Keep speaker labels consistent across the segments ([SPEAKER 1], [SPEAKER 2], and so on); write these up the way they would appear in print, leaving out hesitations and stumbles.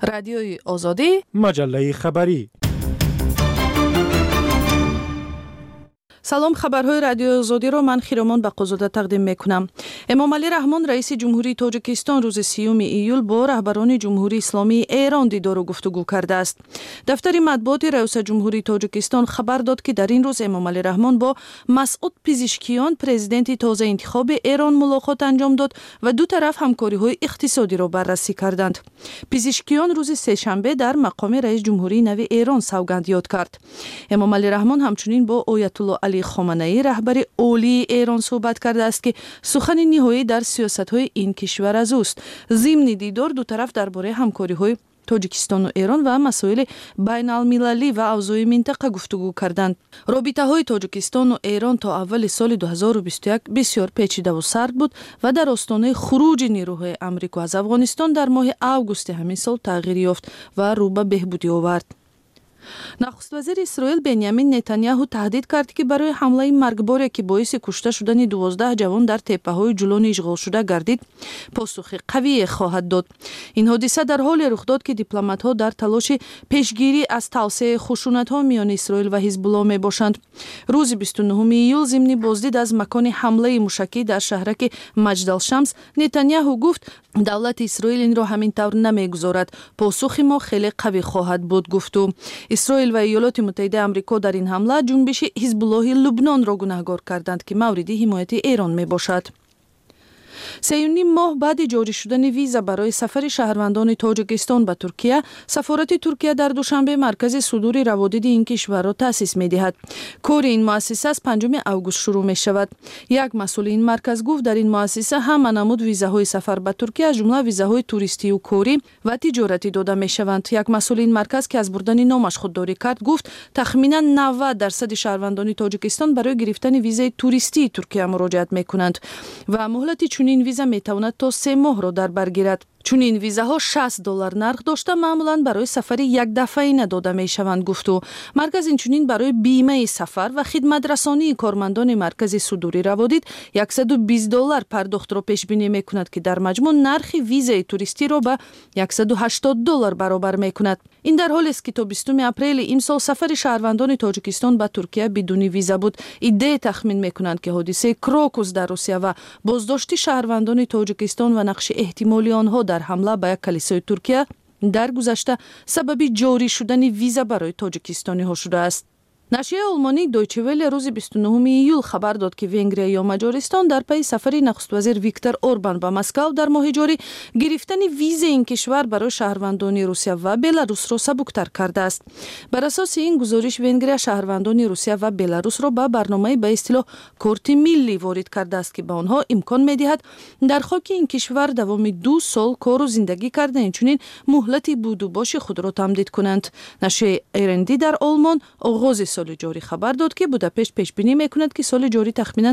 [SPEAKER 1] رادیوی آزادی،
[SPEAKER 2] مجله خبری.
[SPEAKER 1] سلام، خبرهای رادیو آزادی رو من خیرامان بقازاده تقدیم میکنم. امام علی رحمان رئیس جمهوری تاجیکستان روز 30 ایول با رهبران جمهوری اسلامی ایران دیدار و گفتگو کرده است. دفتر مطبوعات رئیس جمهوری تاجیکستان خبر داد که در این روز امام علی رحمان با مسعود پزشکیان پرزیدنت تازه انتخاب ایران ملاقات انجام داد و دو طرف همکاری‌های اقتصادی را بررسی کردند. پزشکیان روز سه‌شنبه در مقام رئیس جمهوری نو ایران سوگند یاد کرد. امام علی رحمان همچنین با آیت الله علی خامنه‌ای رهبر عالی ایران صحبت کرده است که سخن نهایی در سیاست‌های این کشور از اوست. ضمن دیدار دو طرف درباره همکاری‌های تاجیکستان و ایران و مسائل بین المللی و اوضاع منطقه گفتگو کردند. رابطه‌های تاجیکستان و ایران تا اول سال 2021 بسیار پیچیده و سرد بود و در آستانه خروج نیروهای آمریکا از افغانستان در ماه آگوست همین سال تغییر یافت و رو به بهبودی آورد. نخست وزیر اسرائیل بنیامین نتانیاهو تهدید کرد که برای حمله مرگباری که باعث کشته شدن 12 جوان در تپه‌های جولان اشغال شده گردید پاسخ قوی خواهد داد. این حادثه در حال رخ داد که دیپلمات‌ها در تلاش پیشگیری از توسعه خشونت‌ها میان اسرائیل و حزب الله میباشند. روز 29 ایول ضمن بازدید از مکان حمله موشکی در شهرک مجد شمس نتانیاهو گفت دولت اسرائیل این را همین طور نمیگذارد. پاسخ ما خیلی قوی خواهد بود گفت. اسرائیل و ایالات متحده آمریکا در این حمله جنبش حزب الله لبنان را گناهکار کردند که مورد حمایت ایران می باشد. 3.5 ماه بعد جاری شدن ویزا برای سفر شهروندان تاجیکستان به ترکیه، سفارت ترکیه در دوشنبه مرکز صدور روادید این کشور را تأسیس می‌دهد. کار این مؤسسه از 5 آگوست شروع می‌شود. یک مسئول این مرکز گفت در این مؤسسه هم نمود ویزاهای سفر به ترکیه از جمله ویزاهای توریستی و کاری و تجارتی داده می‌شوند. یک مسئول این مرکز که از بردن نامش خودداری کرد گفت تخمیناً 90% شهروندان تاجیکستان برای گرفتن ویزای توریستی ترکیه مراجعت می‌کنند و مهلت چنین ویزا میتواند تا 3 ماه را در بر گیرد. چون این ویزاها $60 نرخ داشته معمولاً برای سفر یک دفعه‌ای نداده میشوند گفت. مرکز اینچنین برای بیمه سفر و خدمت رسانی کارمندان مرکز صدور روادید $120 پرداخت را پیش بینی میکند که در مجموع نرخ ویزای توریستی را به $180 برابر میکند. این در حالی است که تا 20 اپریل امسال سفر شهروندان تاجیکستان به ترکیه بدون ویزا بود. ایده تخمین میکنند که حادثه کراکوس در روسیه و بازداشت شهروندان تاجیکستان و نقش احتمالی آنها در حمله به یک کلیسای ترکیه در گذشته سبب جاری شدن ویزا برای تاجیکستانی ها شده است. نشریه آلمانی دویچه وله روز 29 ایول خبر داد که ونگریا یا مجارستان در پی سفر نخست وزیر ویکتور اوربان به مسکو در ماه جاری گرفتن ویزا این کشور برای شهروندان روسیه و بلاروس را سبکتر کرده است. بر اساس این گزارش ونگریا شهروندان روسیه و بلاروس را به برنامه به اصطلاح کارت ملی وارد کرده است که به آنها امکان می‌دهد در خاک این کشور دوام 2 سال کار و زندگی کرده اینچنین مهلت بود و باش خود را تمدید کنند. نشریه ایرندی در آلمان آغاز سال جاری خبر داد که بوداپشت پیش بینی میکند که سال جاری تخمیناً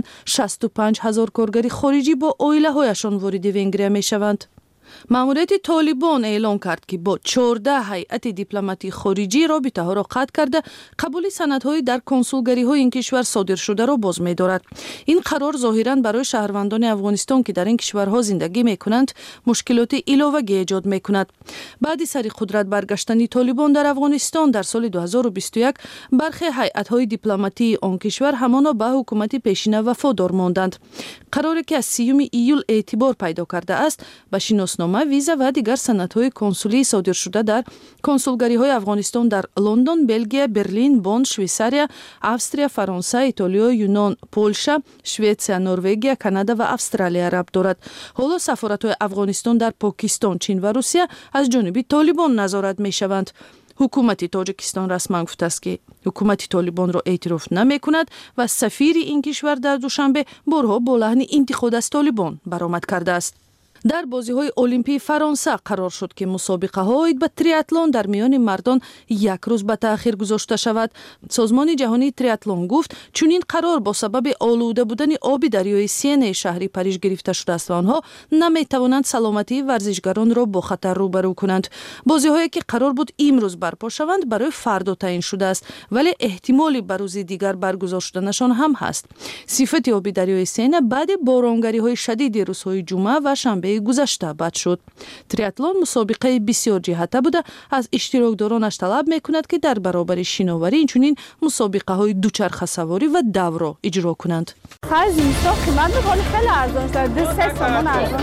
[SPEAKER 1] 65,000 کارگر خارجی با عائله‌هایشان وارد ونگریا میشوند. ماموریت طالبان اعلام کرد که با 14 هیئت دیپلماتی خارجی رابطه‌ها را قطع کرده قبول سندهای در کنسولگری‌های این کشور صادر شده را باز می‌دارد. این قرار ظاهراً برای شهروندان افغانستان که در این کشورها زندگی می‌کنند مشکلات علاوه‌ای ایجاد می‌کند. بعد سر قدرت برگشتن طالبان در افغانستان در سال 2021 برخی هیئت‌های دیپلماتی آن کشور همانا به حکومت پیشین وفادار ماندند. قراری که از 30 ایول اعتبار پیدا کرده است به شناسنامه، ویزا و دیگر سندهای کنسولی صادر شده در کنسولگری‌های افغانستان در لندن، بلژیم، برلین، بن، شویساریا، استریا، فرانسه، ایتالیا، یونان، پولشا، شوئدیا، نروژ، کانادا و استرالیا ربط دارد. حالا سفارت‌های افغانستان در پاکستان، چین و روسیه از جانب طالبان نظارت می‌شوند. حکومت تاجیکستان رسما گفته است که حکومت طالبان را اعتراف نمی‌کند و سفیر این کشور در دوشنبه بارها با لحن انتقاد از طالبان برآمد کرده است. در بازی‌های المپی فرانسه قرار شد که مسابقه‌های به تریاتلون در میان مردان یک روز به تأخیر گذاشته شود. سازمان جهانی تریاتلون گفت چون این قرار با سبب آلوده بودن آب دریای سین شهری پاریژ گرفته شده است و آنها نمی‌توانند سلامتی ورزشگران را با خطر روبرو کنند. بازی‌هایی که قرار بود امروز برپا شوند برای فردا تعیین شده است ولی احتمالی به روز دیگر برگزار شدنشان هم هست. صفت آب دریای سین بعد بارانگری‌های شدید روزهای جمعه و شنبه هفته گذشته بد شد. تریاتلون مسابقه بسیار جهته بوده، از اشتراکدارانش طلب میکند که در برابر شناوری اینچنین مسابقه های دوچرخه سواری و دو را اجرا کنند.
[SPEAKER 2] خرج اینستا قیمت میکنه خیلی ارزان شده، 3 تومان ارزان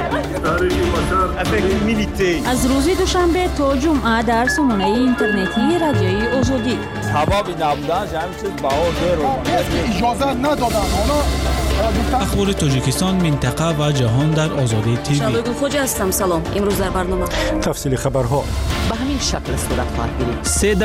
[SPEAKER 2] شده.
[SPEAKER 3] از روز دوشنبه تا جمعه در سامانه اینترنتی رادیوی آزادی.
[SPEAKER 4] ثوابی نبودن همین چیز بهار
[SPEAKER 5] اجازه ندادن.
[SPEAKER 6] اخبار تاجیکستان، منطقه و جهان در آزادی تیوی.
[SPEAKER 3] شبگل خوجا هستم. سلام. امروز در برنامه
[SPEAKER 5] تفصیل خبرها
[SPEAKER 7] به همین شکل صورت خواهد گرفت.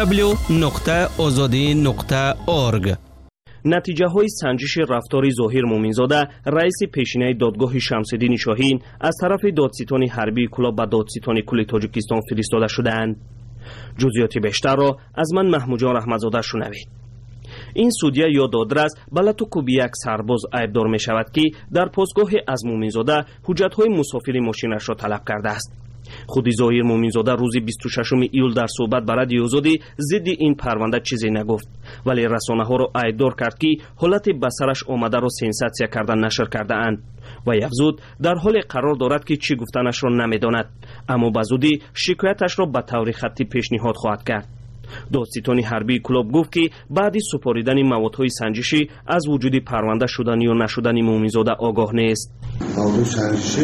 [SPEAKER 8] www.azadi.org. نتیجه های سنجش رفتار ظاهر مومنزاده، رئیس پیشینه دادگاه شمس‌الدین شاهین، از طرف دادستان حربی کلاب به دادستان کل تاجیکستان فرستاده شدند. جزئیات بیشتر را از من محمود جان رحمتزاده شنوید. این سودیا یا دادرس به لطوکوب یک سرباز عیبدار می شود که در پاسگاه از مومنزاده حجت های مسافر ماشینش را طلب کرده است. خودی ظاهر مومنزاده روز 26 ایول در صحبت به رادیو آزادی ضد این پرونده چیزی نگفت، ولی رسانه ها را عیبدار کرد که حالت بسرش آمده را سنساسیا کردن نشر کرده اند و افزود در حال قرار دارد که چی گفتنش را نمیداند، اما به زودی شکایتش را به طور خطی پیشنهاد خواهد کرد. دادستان حربی کلاب گفت که بعد سپاریدن موادهای سنجشی از وجود پرونده شدنی و نشدنی مومنزاده آگاه نیست.
[SPEAKER 9] موضوع سنجشی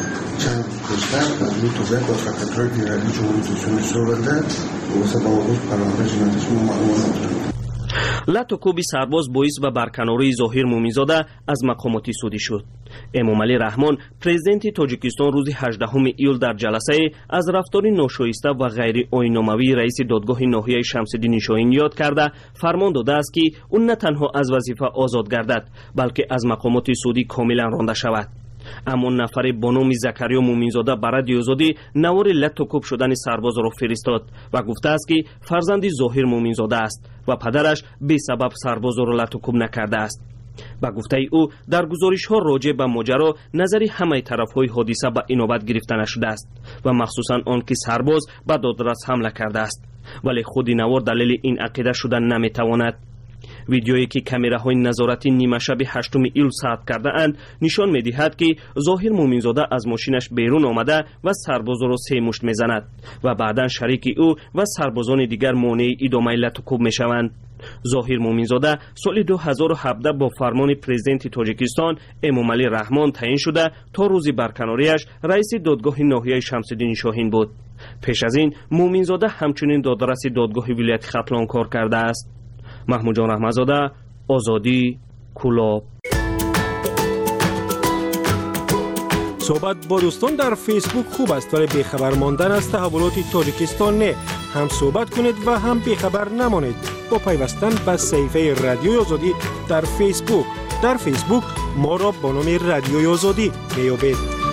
[SPEAKER 9] چند کشور از روی توضیح با فقطهای دیرلی جمهوری اسلامی سوورده و واسه موضوع پرونده جنایتش معلومات دارد.
[SPEAKER 8] لطوکوب سرباز باعث به برکناری ظاهر مومنزاده از مقامات سودی شد. امامعلی رحمان پرزیدنت تاجیکستان روز 18 ایول در جلسه از رفتار ناشایسته و غیر آیین‌ناموی رئیس دادگاه ناحیه شمس‌الدین شاهین یاد کرده فرمان داده است که او نه تنها از وظیفه آزاد گردد بلکه از مقامات سودی کاملا رانده شود. اما نفر با نام زکریا مومنزاده به رادیو آزادی نوار لطوکوب شدن سرباز را فرستاد و گفته است که فرزند ظاهر مومنزاده است و پدرش بی سبب سرباز را لطوکوب نکرده است. با گفته او در گزارش ها راجع به ماجرا نظری همه طرف های حادثه به اینابت گرفته نشده است و مخصوصا آن که سرباز به دادرس حمله کرده است، ولی خود نوار دلیل این عقیده شدن نمیتواند. ویدیویی که کامراهای نظارتی نیمه شب 8 ایول ثبت کرده اند نشان می‌دهد که ظاهر مومنزاده از ماشینش بیرون آمده و سرباز را 3 مشت میزند و بعدا شریک او و سربازان دیگر مانع ادامه لطوکوب میشوند. ظاهر مومنزاده سال 2017 با فرمان پرزیدنت تاجیکستان امامعلی رحمان تعیین شده تا روز برکناریش رئیس دادگاه ناحیه شمس‌الدین شاهین بود. پیش از این مومنزاده همچنین دادرس دادگاه ولایت ختلان کار کرده است. محمود جان رحمتزاده، آزادی، کلاب.
[SPEAKER 5] صحبت با دوستان در فیسبوک خوب است ولی بیخبر ماندن از تحولات تاجیکستان نه. هم صحبت کنید و هم بیخبر نمانید با پیوستن به صفحه رادیوی آزادی در فیسبوک. در فیسبوک ما را با نام رادیوی آزادی میابید.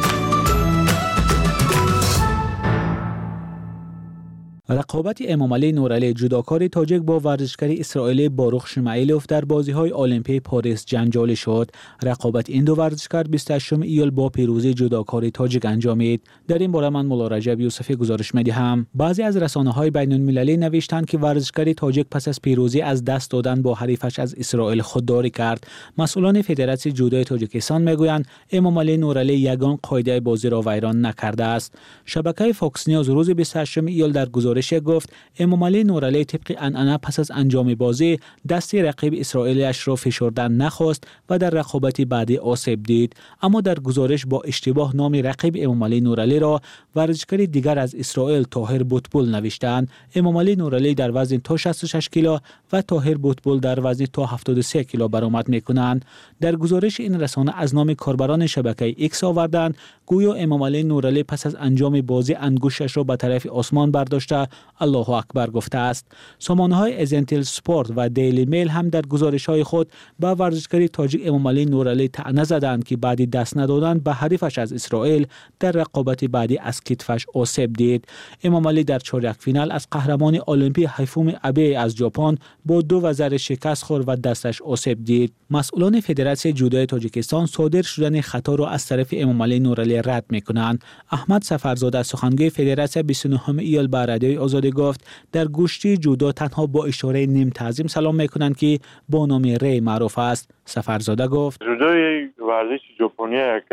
[SPEAKER 6] رقابت امامعلی نورعلی جودوکار تاجیک با ورزشکار اسرائیلی باروخ شمعیلوف در بازی‌های المپیک پاریس جنجالی شد. رقابت این دو ورزشکار 28 ایول با پیروزی جودوکار تاجیک انجامید. در این باره من مولا رجب یوسفی گزارش می‌دهم. بعضی از رسانه‌های بین‌المللی نوشتند که ورزشکار تاجیک پس از پیروزی از دست دادن با حریفش از اسرائیل خودداری کرد. مسئولان فدراسیون جودو تاجیکستان میگویند امامعلی نورعلی یگان قاعده بازی را ویران نکرده است. شبکه فاکس نیوز روز 28 ایول در گزارش گفت امامعلی نورعلی طبق عنعنه پس از انجام بازی دست رقیب اسرائیلیش را فشردن نخواست و در رقابت بعدی آسیب دید، اما در گزارش با اشتباه نام رقیب امامعلی نورعلی را ورزشکار دیگر از اسرائیل طاهر بوتبول نوشتند. امامعلی نورعلی در وزن تا 66 کیلو و طاهر بوتبول در وزن تا 73 کیلو برآمد میکنند. در گزارش این رسانه از نام کاربران شبکه ایکس آوردند گویا امامعلی نورعلی پس از انجام بازی انگشتش را به طرف آسمان برداشته الله اکبر گفته است. سامانه‌های ازنتل سپورت و دیلی میل هم در گزارش‌های خود با ورزشکار تاجیک امامعلی نورعلی طعنه زدند که بعد دست ندادن به حریفش از اسرائیل در رقابت بعدی از کتفش آسیب دید. امامعلی در چهارک فینال از قهرمان المپیک هیفومی ابه از ژاپن با 2 ضربه شکست خورد و دستش آسیب دید. مسئولان فدراسیون جودو تاجیکستان صادر شدن خطا را از طرف امامعلی نورعلی رد می‌کنند. احمد سفرزاده سخنگوی فدراسیون 29 ایول به رادیوی آزادی گفت در گشتی جودو تنها با اشاره نیم تعظیم سلام میکنند که با نام ری معروف است. سفرزاده گفت
[SPEAKER 10] جودوی ورزش ژاپنی که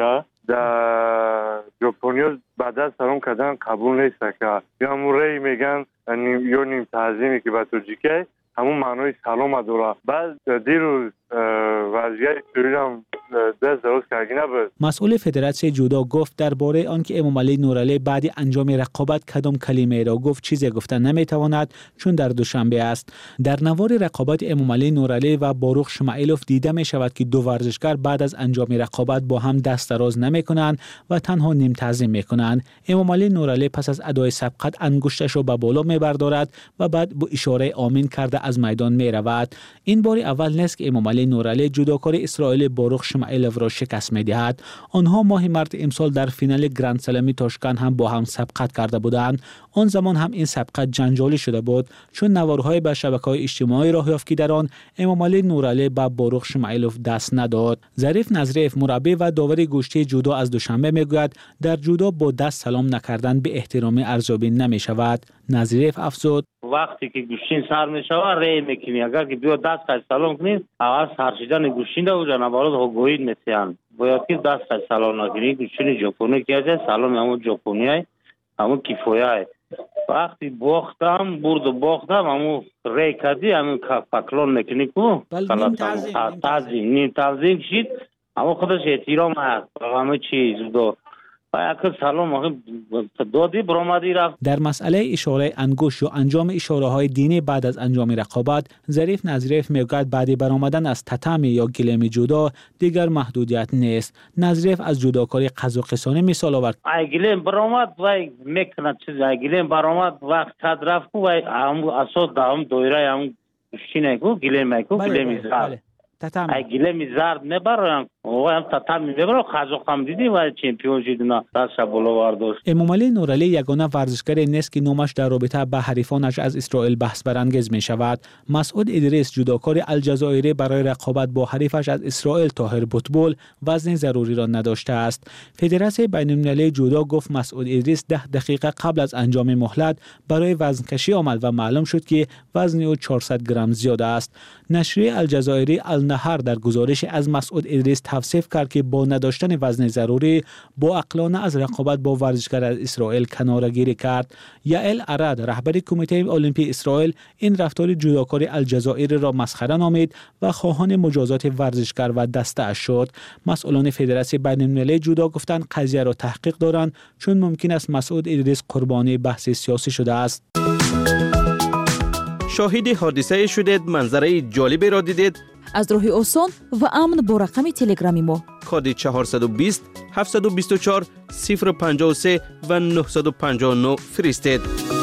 [SPEAKER 9] در ژاپنیا بعد از سلام کردن قبول نیست که یا موری میگن یا نیم تعظیمی که به تاجیکی همون معنای سلام داره. بعد دیروز وضعیت سوریدم دست درست کردی نبود.
[SPEAKER 6] مسئول فدراسیون جودو گفت درباره آنکه امامعلی نورعلی بعد انجام رقابت کدام کلمه را گفت چیزی گفتن نمیتواند چون در دوشنبه است. در نوار رقابت امامعلی نورعلی و باروخ شمائلوف دیده می شود که دو ورزشکار بعد از انجام رقابت با هم دست دراز نمی کنند و تنها نیم تعظیم می کنند. امامعلی نورعلی پس از ادای سبقت انگشتش را به بالا می بردارد و بعد با اشاره آمین کرده از میدان می رود. این بار اول نیست که امامعلی نورعلی جودوکار اسرائیل باروخ شمائلوف را شکست می دهد. آنها ماه مارس امسال در فینال گرند سلمی تاشکند هم با هم سبقت کرده بودند. آن زمان هم این سبقت جنجالی شده بود چون نوارهای بر شبکه‌های اجتماعی راه یافت که در آن امامعلی نورعلی به باروخ شمائلوف دست نداد. ظریف نظریف مربی و داور گشتی جودو از دوشنبه میگوید در جودو با دست سلام نکردن به احترام ارزیابی نمی شود. نظریف افزود
[SPEAKER 10] وقتی که گوشین سر می شود ری میکنی اگر که بیا دست قد سلام کنید اول سرشیدن گوشین دو جنبالات ها گوید میتیان باید که دست قد سلام نکنید گوشین ژاپنی که جای سلام همون ژاپنی های همون کیفویا های وقتی باختم برد و باختم همون ری کردی همون پکلون میکنی کو نیم تعظیم شید همون خودش احترام هست همه چیز دو
[SPEAKER 6] در مسئله اشاره انگشت و انجام اشاره های دینی بعد از انجام رقابت ظریف نظریف میگوید بعد برآمدن از تتامی یا گلیم جودو دیگر محدودیت نیست. نظریف از جودوکاری قزاقستانی مثال آورد.
[SPEAKER 10] گلیم برآمد و میکنه چیز گلیم برآمد وقت قد رفت و هم اساس دام دایره هم گوشینه کو گلیم کو گلیم زرد
[SPEAKER 6] تتامی
[SPEAKER 10] گلیم زرد میبرن و هم تتامی میبرن قزاق هم دیدی و چمپیون شدن دست بالا برداشت.
[SPEAKER 6] امامعلی نورعلی یگانه ورزشکاری نیست که نامش در رابطه با حریفانش از اسرائیل بحث برانگیز می شود. مسعود ادریس جودوکار الجزایری برای رقابت با حریفش از اسرائیل طاهر بوتبول وزن ضروری را نداشته است. فدراسیون بین‌المللی جودو گفت مسعود ادریس 10 دقیقه قبل از انجام مهلت برای وزنکشی آمد و معلوم شد که وزن او 400 گرم زیاده است. نشریه الجزایری النهار در گزارش از مسعود ادریس توصیف کرد که با نداشتن وزن ضروری با عقلانه از رقابت با ورزشکار از اسرائیل کناره‌گیری کرد. یائل ارد رهبر کمیته المپی اسرائیل این رفتار جودوکار الجزایری را مسخره نامید و خواهان مجازات ورزشکار و دسته اش شد. مسئولان فدراسیون بین‌المللی جودو گفتند قضیه را تحقیق دارند چون ممکن است مسعود ادریس قربانی بحث سیاسی شده است.
[SPEAKER 8] شاهد حادثه شدید، منظره جالبی را دیدید؟
[SPEAKER 3] از راه آسان و امن با رقم تلگرامی ما
[SPEAKER 8] کد 420 724 053 و 959 فرستید.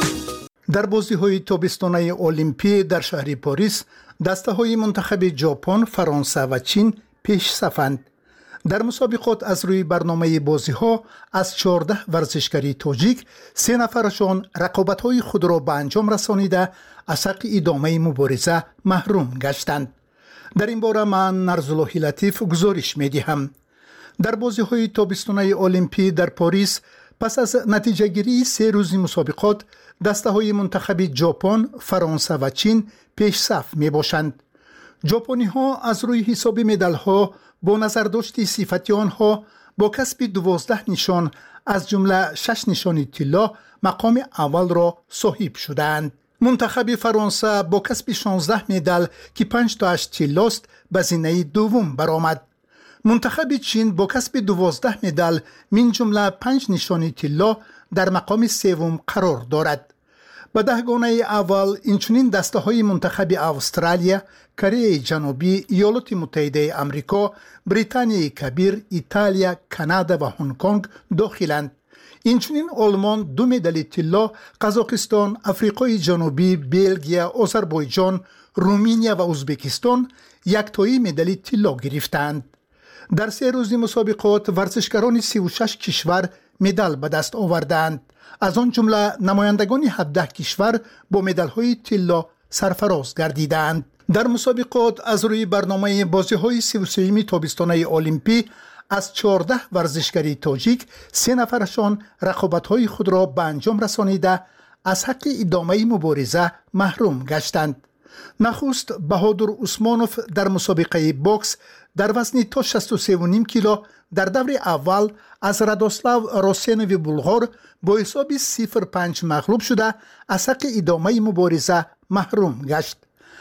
[SPEAKER 11] در بازی‌های تابستانه المپی در شهر پاریس دسته‌های منتخب ژاپن، فرانسه و چین پیش صفند. در مسابقات از روی برنامه بازی‌ها از 14 ورزشکاری تاجیک 3 نفرشان رقابت‌های خود را به انجام رسانیده از حق ادامه مبارزه محروم گشتند. در این باره من نرزاللهی لطیف گزارش می‌دهم. در بازی‌های تابستانه المپی در پاریس پس از نتیجه گیری 3 روزی مسابقات دسته‌های منتخب ژاپن، فرانسه و چین پیش صف می‌باشند. ژاپنی‌ها از روی حساب مدال‌ها با نظرداشت صفتی آنها با کسب 12 نشان از جمله 6 نشان طلا مقام اول را صاحب شدند. منتخب فرانسه با کسب 16 مدال که 5 تاش طلاست به زینه دوم برآمد. منتخب چین با کسب 12 مدال من جمله 5 نشان طلا در مقام سوم قرار دارد. به دهگانه اول اینچنین دسته‌های منتخب استرالیا، کره جنوبی، ایالات متحده آمریکا، بریتانیای کبیر، ایتالیا، کانادا و هنگ کنگ داخلند. اینچنین آلمان 2 مدال طلا، قزاقستان، آفریقای جنوبی، بلژیم، آذربایجان، رومانیا و ازبکستان 1 تایی مدال طلا گرفتند. در 3 روزی مسابقات ورزشکاران 36 کشور مدال به دست آوردند. از آن جمله نمایندگان 17 کشور با مدال‌های طلا سرفراز گردیدند. در مسابقات از روی برنامه بازی‌های 33 تابستانه المپی از 14 ورزشکاری تاجیک 3 نفرشان رقابت‌های خود را به انجام رسانیده از حق ادامه مبارزه محروم گشتند. نخست بهادر عثمانوف در مسابقه بوکس در وزن تا 63.5 کیلو در دور اول از رادوسلاو روسینوی بلغار با حساب 0-5 مغلوب شده از حق ادامه مبارزه محروم گشت.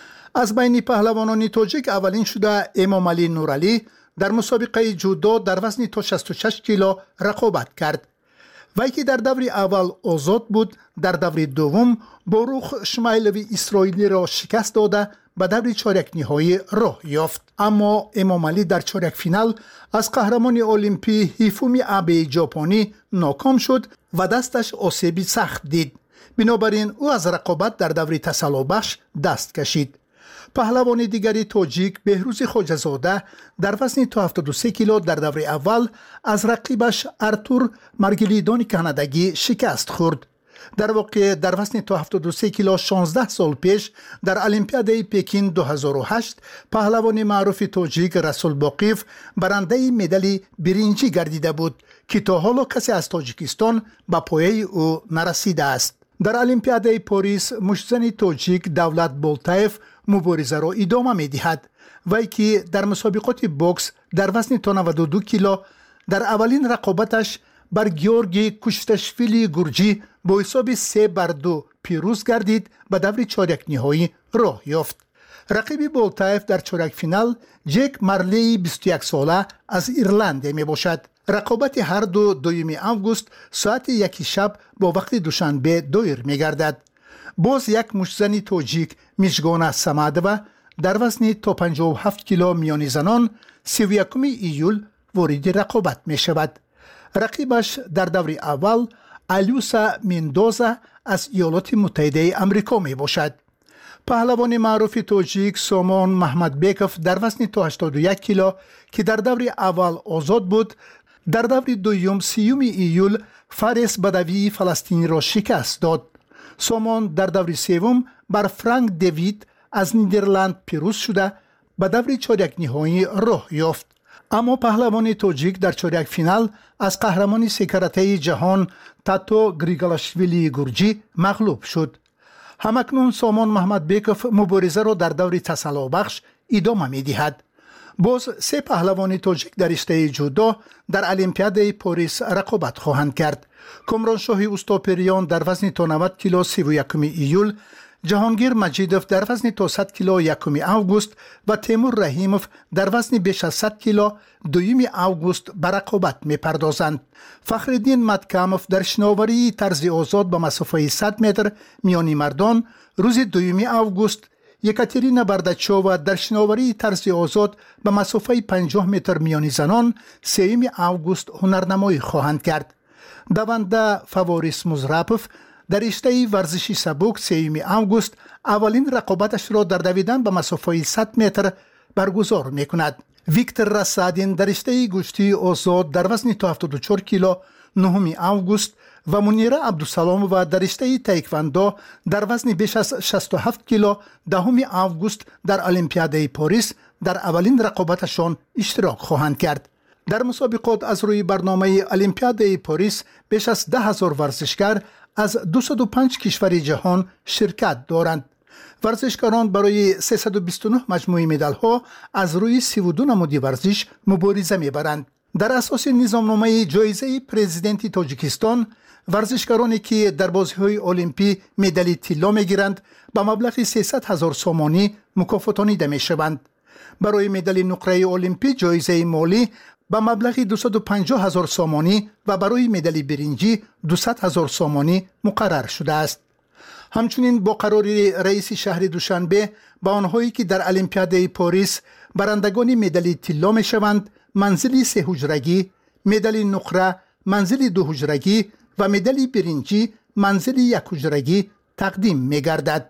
[SPEAKER 11] از بین پهلوانان تاجیک اولین شده امامعلی نورعلی در مسابقه جودو در وزن تا 66 کیلو رقابت کرد. وی که در دور اول آزاد بود، در دور دوم باروخ شمایلوی اسرائیلی را شکست داده به دور چهارک نهایی راه یافت. اما امامعلی در چهارک فینال از قهرمان المپی هیفومی آبه ژاپنی ناکام شد و دستش آسیبی سخت دید. بنابراین او از رقابت در دور تسلابخش دست کشید. پهلوان دیگری تاجیک بهروز خواجه‌زاده در وزن تا 73 کیلو در دور اول از رقیبش ارتور مارگلیدون کانادایی شکست خورد. در واقع در وزن تا 73 کیلو 16 سال پیش در المپیاد پکین 2008 پهلوان معروف تاجیک رسول باقیف برنده مدال برنجی گردیده بود که تا حالا کسی از تاجیکستان به پایه او نرسیده است. در المپیاد پاریس مشتزن تاجیک دولت بولتایف مبارزه را ادامه می دهد. وی که در مسابقات بوکس در وزن تا 92 کیلو در اولین رقابتش بر گیورگی کوشتشویلی گورجی با حساب 3-2 پیروز گردید و دور چهارک نهایی راه یافت. رقیب بولتایف در چهارک فینال جک مارلی 21 ساله از ایرلند می باشد. رقابت هر دو 2 آگوست ساعت 1 شب با وقت دوشنبه دایر می گردد. باز یک مشتزن تاجیک میشگان سمادوه در وزن تا 57 کیلو میانی زنان 31 ایول وارد رقابت می شود. رقیبش در دور اول الیوسا میندوزا از ایالات متحده امریکا می باشد. پهلوان معروف تاجیک سامان محمد بیکوف در وزن تا 81 کیلو که در دور اول آزاد بود، در دور دوم 30 ایول فارس بدوی فلسطینی را شکست داد. سامان در دور سوم بر فرانک دیوید از نیدرلند پیروز شده به دور چهارک نهایی راه یافت. اما پهلوان تاجیک در چهارک فینال از قهرمان 3 کرته جهان تاتو گریگالاشویلی گورجی مغلوب شد. همکنون سامان محمد بیکوف مبارزه را در دور تسلابخش ادامه می دهد. باز 3 پهلوان تاجیک در رشته جودو در المپیاد پاریس رقابت خواهند کرد. کامرانشاه اوستاپریان در وزن تا 90 کیلو 31 ایول، جهانگیر مجیدوف در وزن تا 100 کیلو 1 آگوست و تیمور رحیموف در وزن بیش از 100 کیلو 2 آگوست به رقابت می پردازند. فخرالدین مدکاموف در شناوری طرز آزاد به مسافه 100 متر میانی مردان روز 2 آگوست، یکاترینا برداچووا در شناوری طرز آزاد به مسافه 50 متر میانی زنان 3 آگوست هنرنمایی خواهند کرد. دونده فواریس مزراپوف در رشته ورزشی سبک 3 آگوست اولین رقابتش را در دویدن به مسافه 100 متر برگزار می کند. ویکتور راسادین در رشته گشتی آزاد در وزن تا 74 کیلو 9 آگوست و منیره عبدالسلامووا در رشته تایکواندو در وزن بیش از 67 کیلو 10 آگوست در المپیاد پاریس در اولین رقابتشان اشتراک خواهند کرد. در مسابقات از روی برنامه المپیاد پاریس بیش از 10,000 ورزشکار از 205 کشور جهان شرکت دارند. ورزشکاران برای 329 مجموعه مدال ها از روی 32 نمود ورزش مبارزه میبرند. در اساس نظامنامه جایزه پرزیدنت تاجیکستان، ورزشکارانی که در بازی‌های المپی مدال طلا میگیرند با مبلغ 300,000 سومانی مکافاتانیده میشوند. برای مدال نقره المپی جایزه مالی با مبلغ 250,000 سومانی و برای مدال برنجی 200,000 سومانی مقرر شده است. همچنین با قرار رئیس شهر دوشنبه با آنهایی که در المپیاد پاریس برندگان مدال طلا میشوند منزل 3 حجرگی، مدال نقره منزل 2 حجرگی و مدال برنجی منزل 1 حجرگی تقدیم می‌گردد.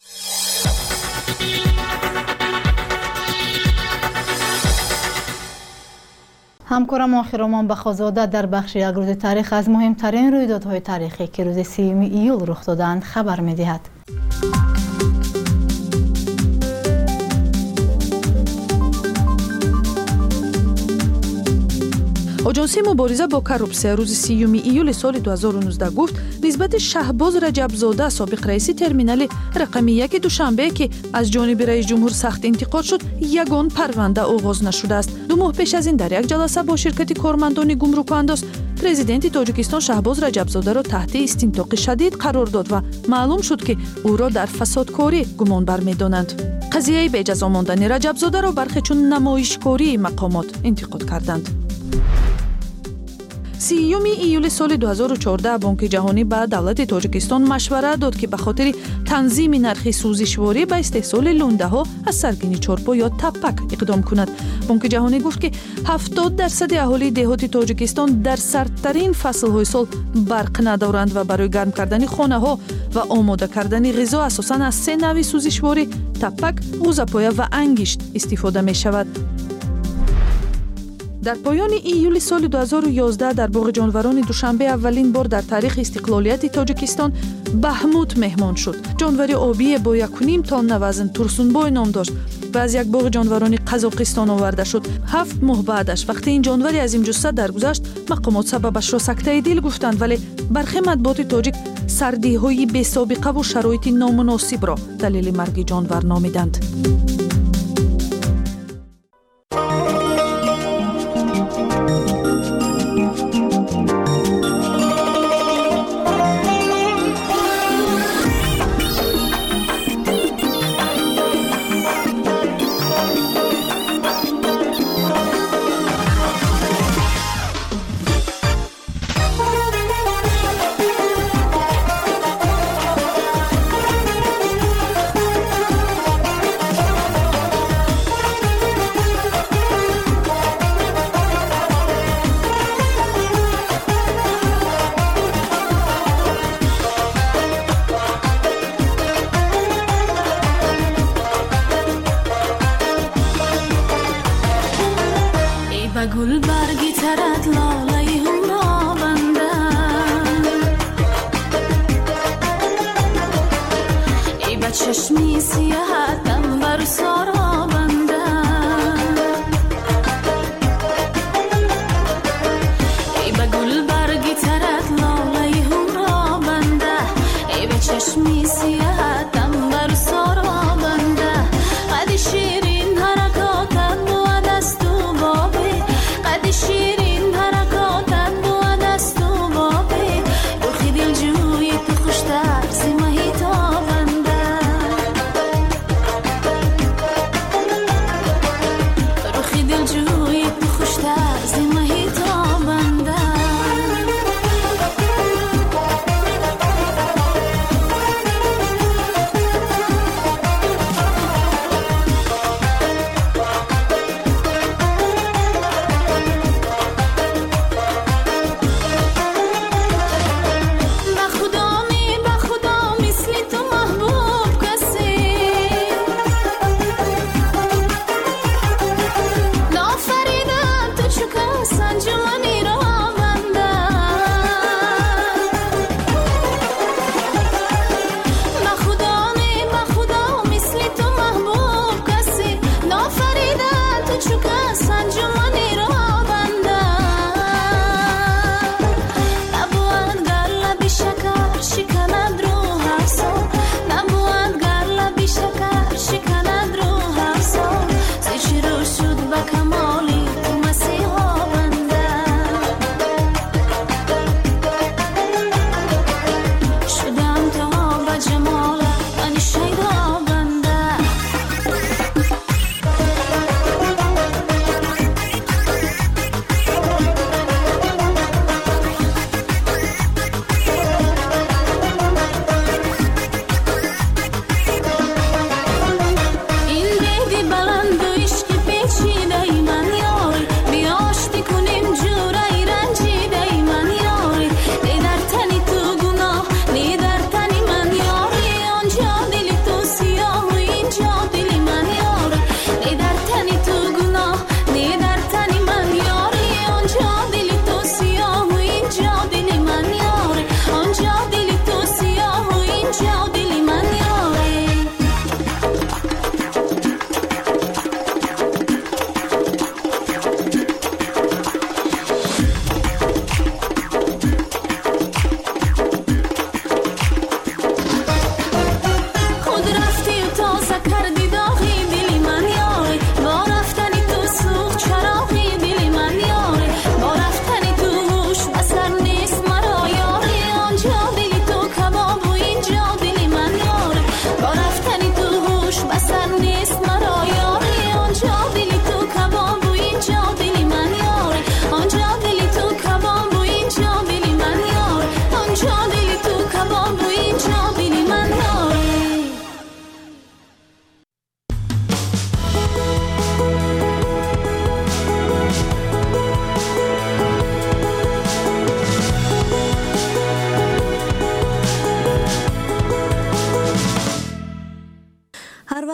[SPEAKER 12] همکارم آخرمان بخازاده در بخش یک روز تاریخ از مهمترین رویدادهای تاریخی که روز 3 ایول رخ دادند خبر می‌دهد.
[SPEAKER 1] آژانسی مبارزه با کورپسیا روز 30 ایول سال 2019 گفت نسبت شهباز رجبزاده سابق رئیس ترمینال رقمی 1 دوشنبه که از جانب رئیس جمهور سخت انتقاد شد یگان پرونده آغاز نشده است. 2 ماه پیش از این در یک جلسه با شرکت کارمندان گمرک و انداز پرزیدنت تاجیکستان شهباز رجبزاده را تحت استنطاق شدید قرار داد و معلوم شد که او را در فسادکاری گمان برمی‌دانند. قضیه بجزا ماندن رجبزاده را برخی چون نمایشکاری مقامات انتقاد کردند. 30 ایول سال 2014 بانک جهانی به دولت تاجیکستان مشورت داد که به خاطر تنظیم نرخ سوزشواری به استحصال لونده ها از سرگین چارپا یا تپک اقدام کند. بانک جهانی گفت که 70% اهالی دهات تاجیکستان در سردترین فصل های سال برق ندارند و برای گرم کردن خانه ها و آماده کردن غذا اساساً از 3 نوع سوزشواری تپک، غوزپایه و انگشت استفاده می شود. در پایان ایول سال 2011 در باغ جانوران دوشنبه اولین بار در تاریخ استقلالیت تاجیکستان بهموت مهمان شد. جانور آبی با 1.5 تن وزن ترسونبای نام داشت و از یک باغ جانوران قزاقستان آورده شد. 7 ماه بعدش وقتی این جانور عظیم جثه درگذشت مقامات سببش را سکته دل گفتند، ولی برخی مطبوعات تاجیک سردی‌های بی‌سابقه و شرایط نامناسب را دلیل مرگ جانور نامیدند.
[SPEAKER 13] گل برگی ترد لاله هم را بندم ای به چشمی سیاحتم بر سارا بندم ای به گل برگی ترد لاله هم را بنده ای به چشمی سیاحتم بر سارا بنده قد شیرین حرکاتم و دست و بابی قد شیرین حرکاتم و دست و بابی روخی دل جوی تو خوشتر زمهی تا بنده روخی دل جوی تو خوشتر زمهی تا بنده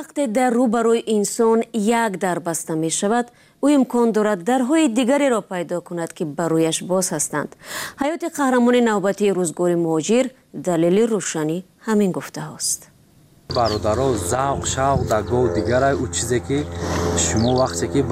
[SPEAKER 14] вақте дар рӯбарои инсон як дар баста мешавад, ӯ имкон дорад дарҳои дигареро пайдо кунад ки барояш боз ҳастанд. ҳаёти қаҳрамони навбатии рӯзгори муҳоҷир далели рӯшанӣ ҳамин гуфтаҳост.
[SPEAKER 15] бародаро завқ шавқ дар гоҳ дигарай ӯ чизе ки шумо вақте ки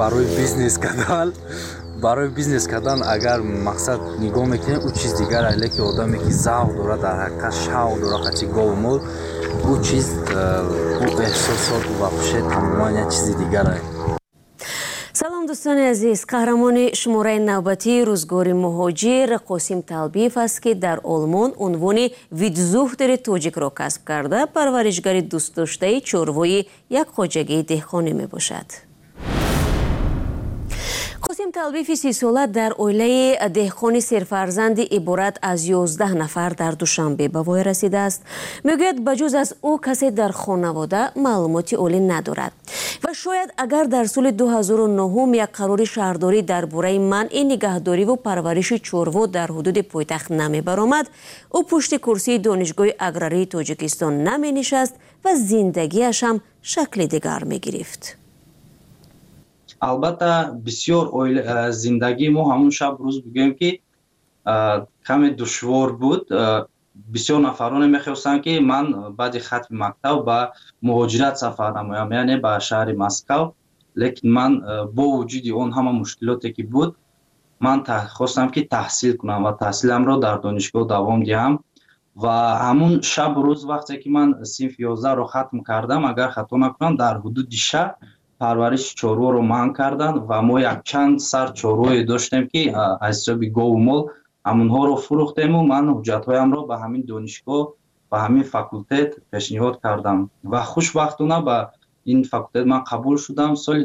[SPEAKER 15] барои бизнес кардан агар мақсад нигоҳ мекунед ӯ чиз дигарай, лекин одаме ки завқ дорад дар ҳақиқат шавқ дорад қачи гоҳу мол ӯ чиз ӯ эҳсосот ва хушед тамоман як чизи дигарай.
[SPEAKER 14] салом дӯстони азиз, қаҳрамони шумораи навбатии рӯзгори муҳоҷир Қосим Талбиев аст ки дар Олмон унвони Витзухтери тоҷикро касб карда парваришгари дӯстдоштаи чорвои як хоҷагии деҳқонӣ мебошад. Қосим Талбиеви 30 сола дар оилаи деҳқони серфарзанди иборат аз 11 нафар дар Душанбе ба воя расидааст. мегӯяд ба ҷуз аз ӯ касе дар хонавода маълумоти олӣ надорад ва шояд агар дар соли 2009 як қарори шаҳрдорӣ дар бораи манъи нигаҳдориву парвариши чорво дар ҳудуди пойтахт намебаромад, ӯ пушти курсии донишгоҳи аграрии Тоҷикистон наменишаст ва зиндагиашам шакли дигар мегирифт.
[SPEAKER 16] албатта бисёр зиндагии мо ҳамун шаб рӯз бигӯем ки каме душвор буд. бисёр нафароне мехостанд ки ман баъди хатми мактаб ба муҳоҷират сафар намоям, яъне ба шаҳри Москав. лекин ман бо вуҷуди он ҳама мушкилоте ки буд, ман хостам ки таҳсил кунам ва таҳсиламро дар донишгоҳ давом диҳам. ва ҳамун шаб рӯз вақте ки ман синфи 11ро хатм кардам, агар хато накунам, дар ҳудуди шаҳр парвариши чорворо манъ карданд ва мо якчанд сар чорвое доштем ки аз ҳисоби гову мол ҳамунҳоро фурӯхтему. ман ҳуҷҷатҳоямро ба ҳамин донишгоҳ ба ҳамин факултет пешниҳод кардам ва хушбахтона ба ин факултет ман қабул шудам. соли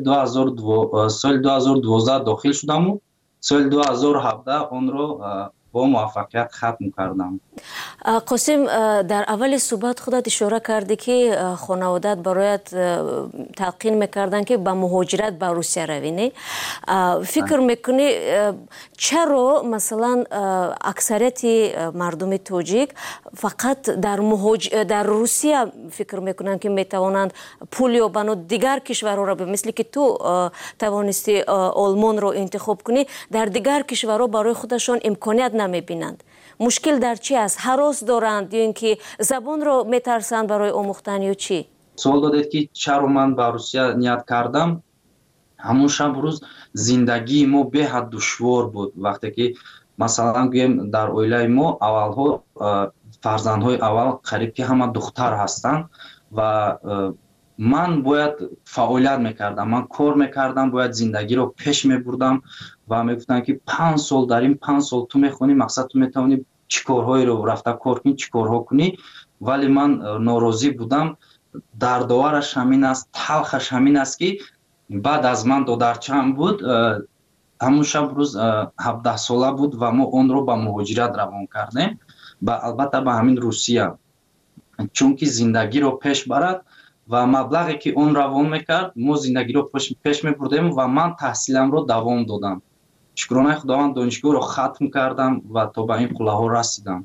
[SPEAKER 16] 2012 дохил шудаму соли 2017 онро бо муваффақият хатм кардам.
[SPEAKER 14] Қосим, дар аввали суҳбат худат ишора кардӣ ки хонаводаат бароят талқин мекарданд ки ба муҳоҷират ба Русия равӣ, не? Фикр мекунӣ чаро масалан аксарияти мардуми тоҷик фақат дар Русия фикр мекунанд ки метавонанд пул ёбану дигар кишварҳоро мисли ки ту тавонисти Олмонро интихоб кунӣ, дар дигар кишварҳо барои худашон имконият намебинанд. мушкил дар чи аст? ҳарос доранд ё ин ки забонро метарсанд барои омӯхтан ё чӣ?
[SPEAKER 16] суол додед ки чаро ман ба Русия ният кардам. ҳамун шаб рӯз зиндагии мо беҳад душвор буд. вақте ки масалан гӯем дар оилаи мо аввалҳо фарзандҳои аввал қариб ки ҳама духтар ҳастанд ва ман бояд фаъолият мекардам, ман кор мекардам, бояд зиндагиро пеш мебурдам ва мегуфтанд ки 5 сол дар ин 5 сол ту мехонӣ, мақсад ту метавонӣ чӣ корҳоеро рафта кор кунӣ, чӣ корҳо кунӣ. вале ман норозӣ будам. дардовараш ҳамин аст, талхаш ҳамин аст ки баъд аз ман додарчаам буд, ҳамун шаб рӯз 17 сола буд ва мо онро ба муҳоҷират равон кардем, албатта ба ҳамин Русия, чунки зиндагиро пеш барад ва маблағе ки он равон мекард, мо зиндагиро пеш мебурдем ва ман таҳсиламро давом додам. шукронаи худованд донишгоҳро хатм кардам ва то ба ин қуллаҳо расидам.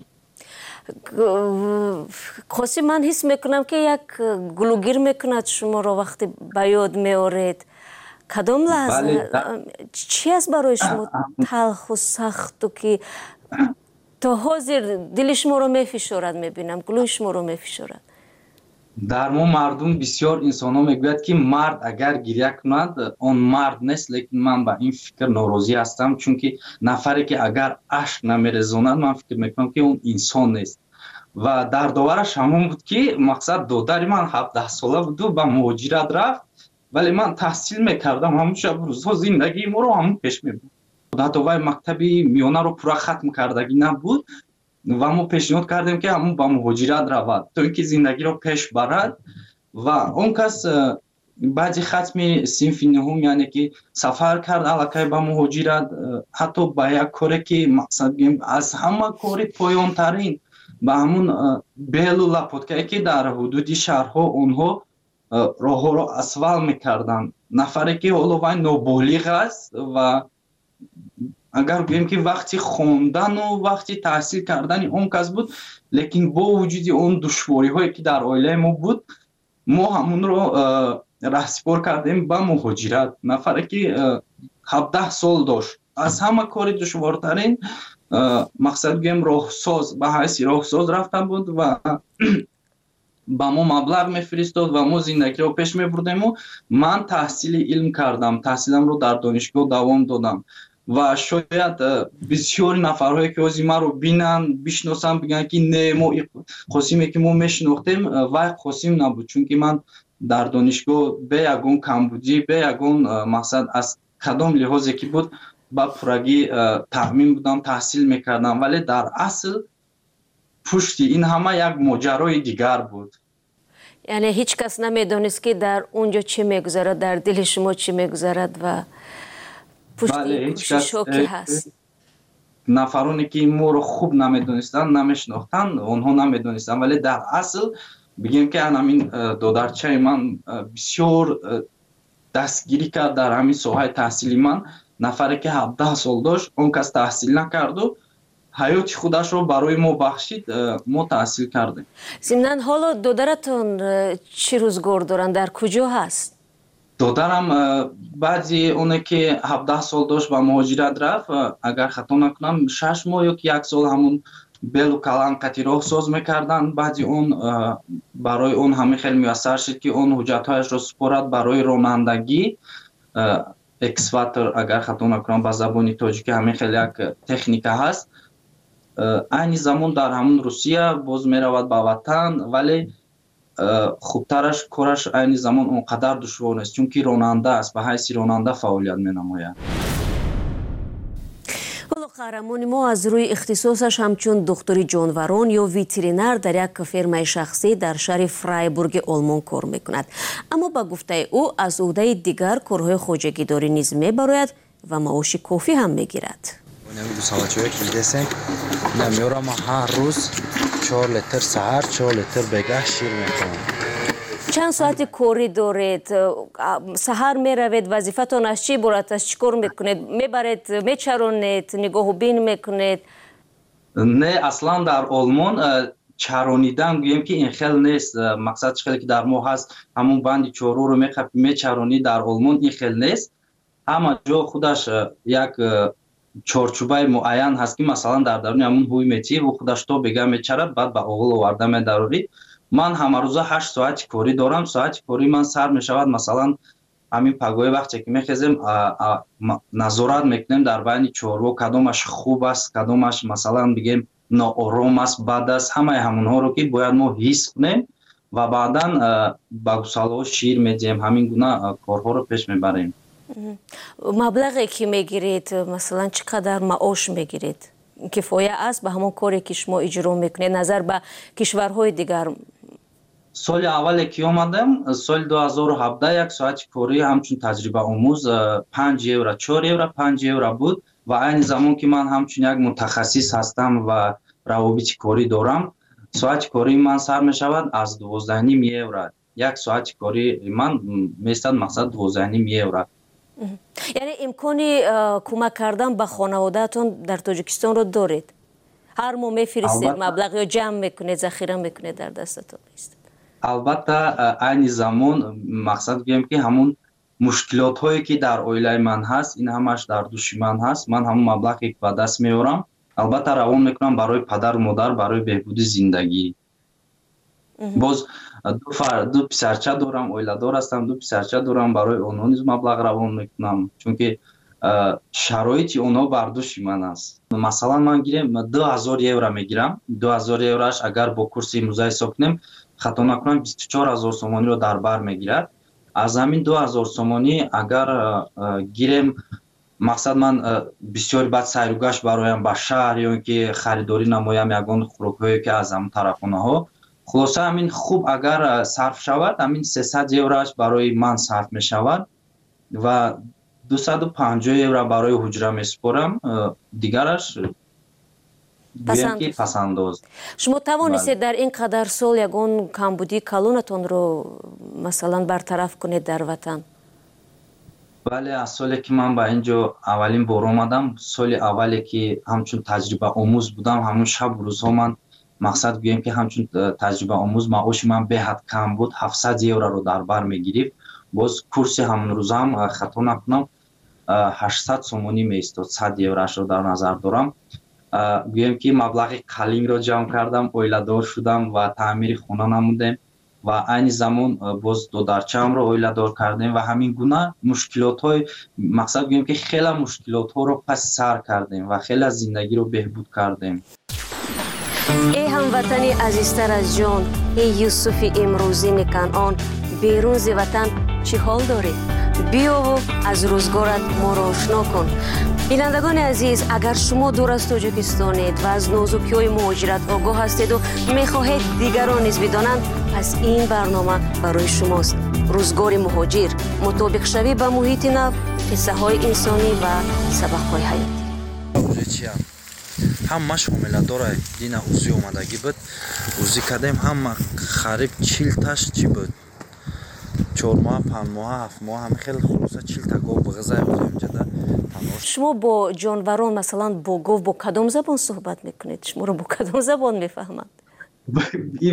[SPEAKER 14] Қосим, ман ҳис мекунам ки як гулугир мекунад шуморо вақте ба ёд меоред. кадом лаҳза чӣ аст барои шумо талху сахту ки то ҳозир дили шуморо мефишорад? мебинам гулӯи шуморо мефишорад.
[SPEAKER 16] дар мо мардум бисёр инсонҳо мегӯяд ки мард агар гирья кунад он мард нест, лекин ман ба ин фикр норозӣ ҳастам, чунки нафаре ки агар ашк намерезонад, ман фикр мекунам ки он инсон нест. ва дардовараш ҳамон буд ки мақсад додари ман 17 сола буду ба муҳоҷират рафт, вале ман таҳсил мекардам, ҳамун шаб рӯзҳо зиндагии моро ҳамун пеш мебурд. ҳатто вай мактаби миёнаро пурра хатм кардагӣ набуд ва мо пешниҳод кардем ки ҳамун ба муҳоҷират равад, то ин ки зиндагиро пеш барад. ва он кас баъди хатми синфи нуҳум, яъне ки сафар кард аллакай ба муҳоҷират, ҳатто ба як коре ки мақсад аз ҳама кори поёнтарин, ба ҳамун белу лапоткае ки дар ҳудуди шаҳрҳо онҳо роҳҳоро асфал мекарданд. нафаре ки ҳоло вай ноболиғ аст ва агар гӯем ки вақти хондану вақти таҳсил кардани он кас буд, лекин бо вуҷуди он душвориҳое ки дар оилаи мо буд, мо ҳамунро раҳсипор кардем ба муҳоҷират. нафаре ки 17 сол дошт, аз ҳама кори душвортарин мақсад гӯем роҳсоз ба ҳайси роҳсоз рафта буд ва ба мо маблағ мефиристод ва мо зиндагиро пеш мебурдему. ман таҳсили илм кардам, таҳсиламро дар донишгоҳ давом додам ва шояд бисёри нафарҳое ки ҳозир маро бинанд, бишносанд, бигӯянд ки не, мо Қосиме ки мо мешинохтем вай Қосим набуд, чунки ман дар донишгоҳ бе ягон камбудӣ, бе ягон мақсад аз кадом лиҳозе ки буд ба пуррагӣ таъмин будам, таҳсил мекардам, вале дар асл пушти ин ҳама як моҷарои дигар буд.
[SPEAKER 14] яъне ҳеҷ кас намедонист ки дар унҷо чӣ мегузарад, дар дили шумо чӣ мегузарад ва пушти кӯшишҳо ки ҳаст.
[SPEAKER 16] нафароне ки моро хуб намедонистанд, намешинохтанд, онҳо намедонистанд, вале дар асл бигем ки ҳамин додарчаи ман бисёр дастгирӣ кард дар ҳамин соҳаи таҳсили ман. нафаре ки 17 сол дошт, он кас таҳсил накарду ҳаёти худашро барои мо бахшид, мо таҳсил кардем.
[SPEAKER 14] зимнан ҳоло додаратон чӣ рӯзгор доранд, дар куҷо ҳаст?
[SPEAKER 16] додарам баъди оне ки 17 сол дошт ба муҳоҷират рафт, агар хато накунам 6 моҳ ё ки 1 сол ҳамун белу каланқати роҳсоз мекарданд. баъди он барои он ҳамин хеле муяссар шуд ки он ҳуҷҷатҳояшро супорад барои ронандагӣ. эксватор, агар хато накунам ба забони тоҷикӣ ҳамин хеле як техника ҳаст. айни замон дар ҳамун Русия боз меравад ба ватан, вале хубтараш кораш айни замон он қадар душвор нест, чунки ронанда аст, ба ҳайси ронанда фаъолият менамояд.
[SPEAKER 14] қаҳрамони мо аз рӯи ихтисосаш ҳамчун духтури ҷонварон ё ветеринар дар як фермаи шахсӣ дар шаҳри Фрайбурги Олмон кор мекунад. аммо ба гуфтаи ӯ аз ӯҳдаи дигар корҳои хоҷагидорӣ низ мебарояд ва маоши кофӣ ҳам мегирад.
[SPEAKER 15] Намёрам ҳар рӯз 4 литр саҳар, 4 литр бегаҳ шир мекунам.
[SPEAKER 14] чанд соати корӣ доред? саҳар меравед, вазифатон аз чӣ иборат аст, чӣ кор мекунед? мебаред, мечаронед, нигоҳубин мекунед?
[SPEAKER 16] Не, аслан дар Олмон чаронидан гӯем ки ин хел нест. мақсад чӣ хеле ки дар мо ҳаст, ҳамун банди чорӯро мечаронӣ, дар Олмон ин хел нест. ҳама ҷо худаш як чорчӯбаи муайян ҳаст ки масалан дар даруни ҳамун ҳуй метиҳӣ, ӯ худаш то бега мечарад, баъд ба оғил оварда медарорӣ. ман ҳамарӯза 8 соати корӣ дорам. соати корӣ ман сар мешавад, масалан ҳамин пагои вақте ки мехезем назорат мекунем дар байни чорво, кадомаш хуб аст, кадомаш масалан бигем ноором аст, бад аст. ҳамаи ҳамонҳоро ки бояд мо ҳис кунем ва баъдан ба гусалҳо шир медиҳем. ҳамин гуна корҳоро пеш мебарем.
[SPEAKER 14] маблағе ки мегиред, масалан чӣ қадар маош мегиред? кифоя аст ба ҳамон коре ки шумо иҷро мекунед назар ба кишварҳои дигар?
[SPEAKER 16] соли аввале ки омадам, соли 2017 як соати корӣ ҳамчун таҷрибаомӯз 5 евро, 4 евро, 5 евро буд ва айни замон ки ман ҳамчун як мутахассис ҳастам ва равобити корӣ дорам, соати корӣ ман сар мешавад аз 12.5 евро. як соати корӣ ман меистад мақсад 12.5 евро.
[SPEAKER 14] яъне имкони кӯмак кардан ба хонаводаатон дар Тоҷикистонро доред? ҳар моҳ мефиристед маблағ ё ҷамъ мекунед, захира мекунед дар дастатон?
[SPEAKER 16] албатта айни замон мақсад гӯем ки ҳамун мушкилотҳое ки дар оилаи ман ҳаст, ин ҳамаш дар души ман ҳаст. ман ҳамун маблағе ки ба даст меорам албатта равон мекунам барои падару модар, барои беҳбуди зиндагӣ. боз ду писарча дорам, оиладор ҳастам, ду писарча дорам, барои онҳо низ маблағ равон мекунам, чунки шароити онҳо бар души ман аст. масалан ман гирем 2000 евро мегирам. 2000 евроаш агар бо курси имрӯза ҳисоб кунем, хато накунам 24000 сомониро дар бар мегирад. аз ҳамин 2000 сомонӣ агар гирем, мақсад ман бисёри баъд сайругашт бароям ба шаҳр ё ки харидорӣ намоям ягон хӯрокҳое ки аз ҳамун тарафхонаҳо. хулоса ҳамин хуб агар сарф шавад, ҳамин 300 евроаш барои ман сарф мешавад ва 250 евро барои ҳуҷра месупорам. дигараш пасандоз.
[SPEAKER 14] шумо тавонистед дар ин қадар сол ягон камбудии калонатонро масалан бартараф кунед дар ватан?
[SPEAKER 16] бале, аз соле ки ман ба ин ҷо аввалин бор омадам, соли аввале ки ҳамчун таҷрибаомӯз будам, ҳамун шабу рӯзҳо ман мақсад гӯем ки ҳамчун таҷрибаомӯз маоши ман беҳад кам буд, 700 евроро дар бар мегирифт. боз курси ҳамрӯзаам хато накунам 800 сомонӣ меистод, 100 евроашро дар назар дорам. гӯем ки маблағи қалинро ҷамъ кардам, оиладор шудам ва таъмири хона намудем ва айни замон боз додарчаамро оиладор кардем ва ҳамин гуна мушкилотҳои мақсад гӯем ки хеле мушкилотҳоро паси сар кардем ва хеле зиндагиро беҳбуд кардем.
[SPEAKER 14] эй ҳамватани азизтар аз ҷон, эй Юсуфи имрӯзини Канъон, берун зи ватан чӣ ҳол доред? биёву аз рӯзгорат моро ошно кун. бинандагони азиз, агар шумо дур аз Тоҷикистонед ва аз нозукиҳои муҳоҷират огоҳ ҳастеду мехоҳед дигарон низ бидонанд, пас ин барнома барои шумост. рӯзгори муҳоҷир, мутобиқшавӣ ба муҳити нав, қиссаҳои инсонӣ ва сабақҳои ҳаётӣ.
[SPEAKER 15] ҳамаш ҳомиладора дина узи омадагӣ буд. узи кардем ҳама хариб 40 таш чӣ буд, 4 моҳа, 5 моҳа, 7 моҳа, ҳами хеле хулоса 40 та гов биғизаи оземҷада.
[SPEAKER 14] шумо бо ҷонварон, масалан бо гов, бо кадом забон суҳбат мекунед? шуморо бо кадом забон мефаҳманд?
[SPEAKER 16] ин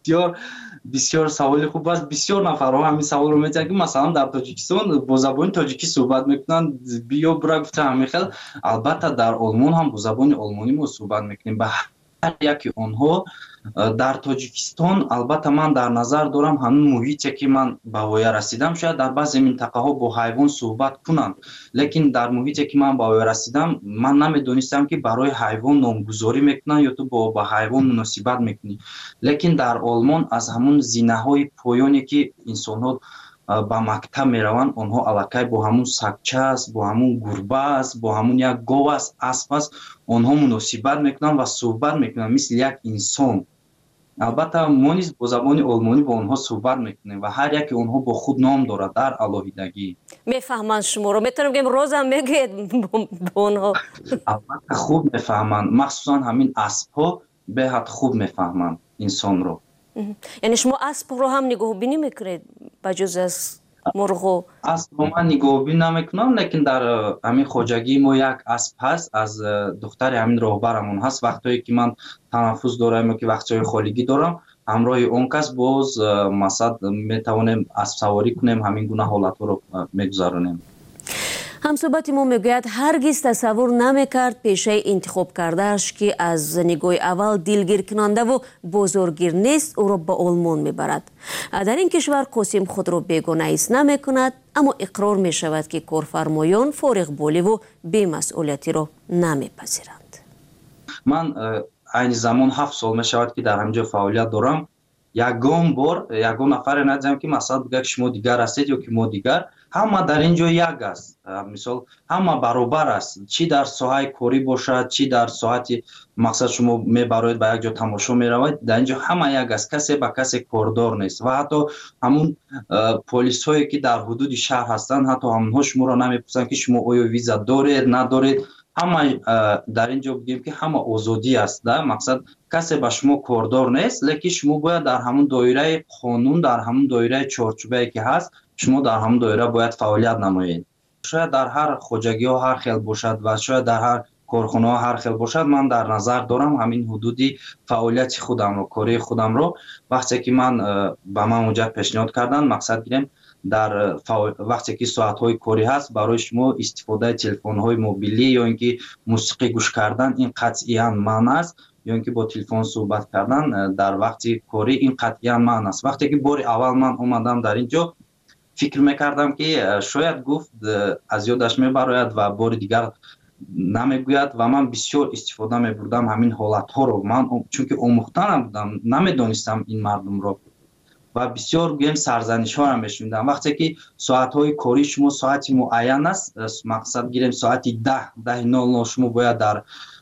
[SPEAKER 16] бисёр саволи хуб аст. бисёр нафарҳо ҳамин саволро метиҳанд ки масалан дар Тоҷикистон бо забони тоҷикӣ суҳбат мекунанд, биё бура гуфта ҳамин хел. албатта дар Олмон ҳам бо забони олмонӣ мо суҳбат мекунем. ба ҳар яки онҳо дар Тоҷикистон, албатта ман дар назар дорам ҳамин муҳите ки ман ба воя расидам, шояд дар баъзе минтақаҳо бо ҳайвон суҳбат кунанд, лекин дар муҳите ки ман ба воя расидам, ман намедонистам ки барои ҳайвон номгузорӣ мекунанд ё то ба ҳайвон муносибат мекунӣ. лекин дар Олмон аз ҳамун зинаҳои поёне ки инсонҳо ба мактаб мераванд, онҳо аллакай бо ҳамун сагча аст, бо ҳамун гурба аст, бо ҳамун як гов аст, асп аст, онҳо муносибат мекунанд ва суҳбат мекунанд мисли як инсон. албатта мо низ бо забони олмонӣ бо онҳо суҳбат мекунем ва ҳар яки онҳо бо худ ном дорад дар алоҳидагӣ.
[SPEAKER 14] мефаҳманд шуморо? метавонем бигем розам мегӯед бо онҳо?
[SPEAKER 16] албатта хуб мефаҳманд, махсусан ҳамин аспҳо беҳад хуб мефаҳманд инсонро.
[SPEAKER 14] яъне шумо аспро ҳам нигоҳубинӣ мекунед ба ҷуз аз мурғо?
[SPEAKER 16] аспро ман нигоҳубинӣ намекунам, лекин дар ҳамин хоҷагии мо як асп ҳаст, аз духтари ҳамин роҳбарамон ҳаст. вақтое ки ман танаффус дорам ё ки вақтҳои холигӣ дорам, ҳамроҳи он кас боз масад метавонем аспсаворӣ кунем, ҳамин гуна ҳолатҳоро мегузаронем.
[SPEAKER 14] ҳамсӯҳбати мо мегӯяд ҳаргиз тасаввур намекард пешаи интихоб кардааш ки аз нигоҳи аввал дилгиркунандаву бозоргир нест, ӯро ба Олмон мебарад. дар ин кишвар Қосим худро бегона ҳис намекунад, аммо иқрор мешавад ки корфармоён фориғболиву бемасъулиятиро намепазиранд.
[SPEAKER 16] ман айни замон 7 сол мешавад ки дар ҳаминҷо фаъолият дорам. ягон бор ягон нафаре надидам ки масалан бигӯяд ки шумо дигар ҳастед ё ки мо дигар. ҳама дар ин ҷо як аст. мисол ҳама баробар аст, чӣ дар соҳаи корӣ бошад, чӣ дар соати мақсад шумо мебароед ба як ҷо тамошо меравед, дар ин ҷо ҳама як аст, касе ба касе кордор нест. ва ҳатто ҳамун полисҳое ки дар ҳудуди шаҳр ҳастанд, ҳатто ҳамонҳо шуморо намепурсанд ки шумо оё виза доред надоред. ҳама дар ин ҷо бигӯем ки ҳама озодӣ аст, да мақсад касе ба шумо кордор нест, лекин шумо бояд дар ҳамун доираи қонун, дар ҳамун доираи чорчӯбае ки ҳаст, шумо дар ҳамун доира бояд фаъолият намоед. шояд дар ҳар хоҷагиҳо ҳар хел бошад ва шояд дар ҳар корхонаҳо ҳар хел бошад. ман дар назар дорам ҳамин ҳудуди фаъолияти худамро, кории худамро. вақте ки ман ба ман муҷаб пешниҳод карданд, мақсад гирем дар вақте ки соатҳои корӣ ҳаст, барои шумо истифодаи телефонҳои мобилӣ ё ин ки мусиқӣ гӯш кардан, ин қатъиян маън аст, ё ин ки бо телефон суҳбат кардан дар вақти корӣ, ин қатъиян маън аст. вақте ки бори аввал ман омадам дар ин ҷо, фикр мекардам ки шояд гуфт аз ёдаш мебарояд ва бори дигар намегӯяд ва ман бисёр истифода мебурдам ҳамин ҳолатҳоро. ман чунки омӯхта набудам, намедонистам ин мардумро ва бисёр гӯем сарзанишҳоро мешунидам. вақте ки соатҳои кории шумо соати муайян аст, мақсад гирем соати 10:00 шумо бояд дар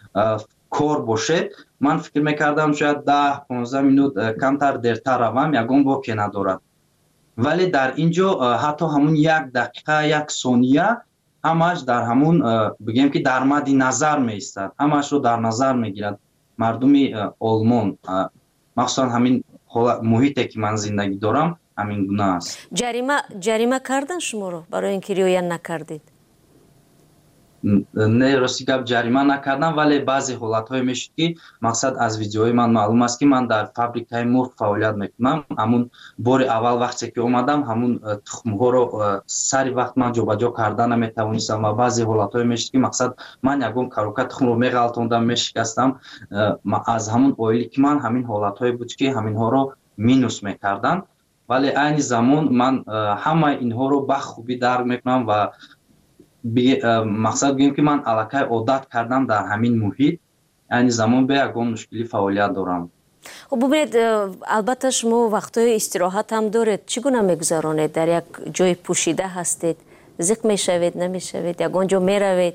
[SPEAKER 16] кор бошед, ман фикр мекардам шояд 10-15 минут камтар дертар равам, ягон воке надорад. вале дар ин ҷо ҳатто ҳамун 1 дақиқа 1 сония ҳамаш дар ҳамун бигӯем ки дар мадди назар меистад, ҳамашро дар назар мегирад мардуми Олмон. махсусан ҳамин муҳите ки ман зиндагӣ дорам ҳамин гуна аст.
[SPEAKER 14] ҷарима кардан шуморо барои ин ки риоя накардед?
[SPEAKER 16] не рости гап ҷарима накардам, вале баъзе ҳолатҳое мешуд ки мақсад аз видеои ман маълум аст ки ман дар фабрикаи мурғ фаъолият мекунам. ҳамун бори аввал вақте ки омадам ҳамун тухмҳоро сари вақт ман ҷобаҷо карда наметавонистам ва баъзе ҳолатҳое мешуд ки мақсад ман ягон карока тухмро меғалтондам, мешикастам. аз ҳамун оили ки ман ҳамин ҳолатҳое буд ки ҳаминҳоро минус мекарданд, вале айни замон ман ҳамаи инҳоро ба хубӣ дарк мекунам ва мақсад гӯем ки ман аллакай одат кардам дар ҳамин муҳит. айни замон бе ягон мушкилӣ фаъолият дорам.
[SPEAKER 14] бубинед, албатта шумо вақтҳои истироҳат ҳам доред. чӣ гуна мегузаронед? дар як ҷои пӯшида ҳастед? зиқ мешавед, намешавед? ягон ҷо меравед?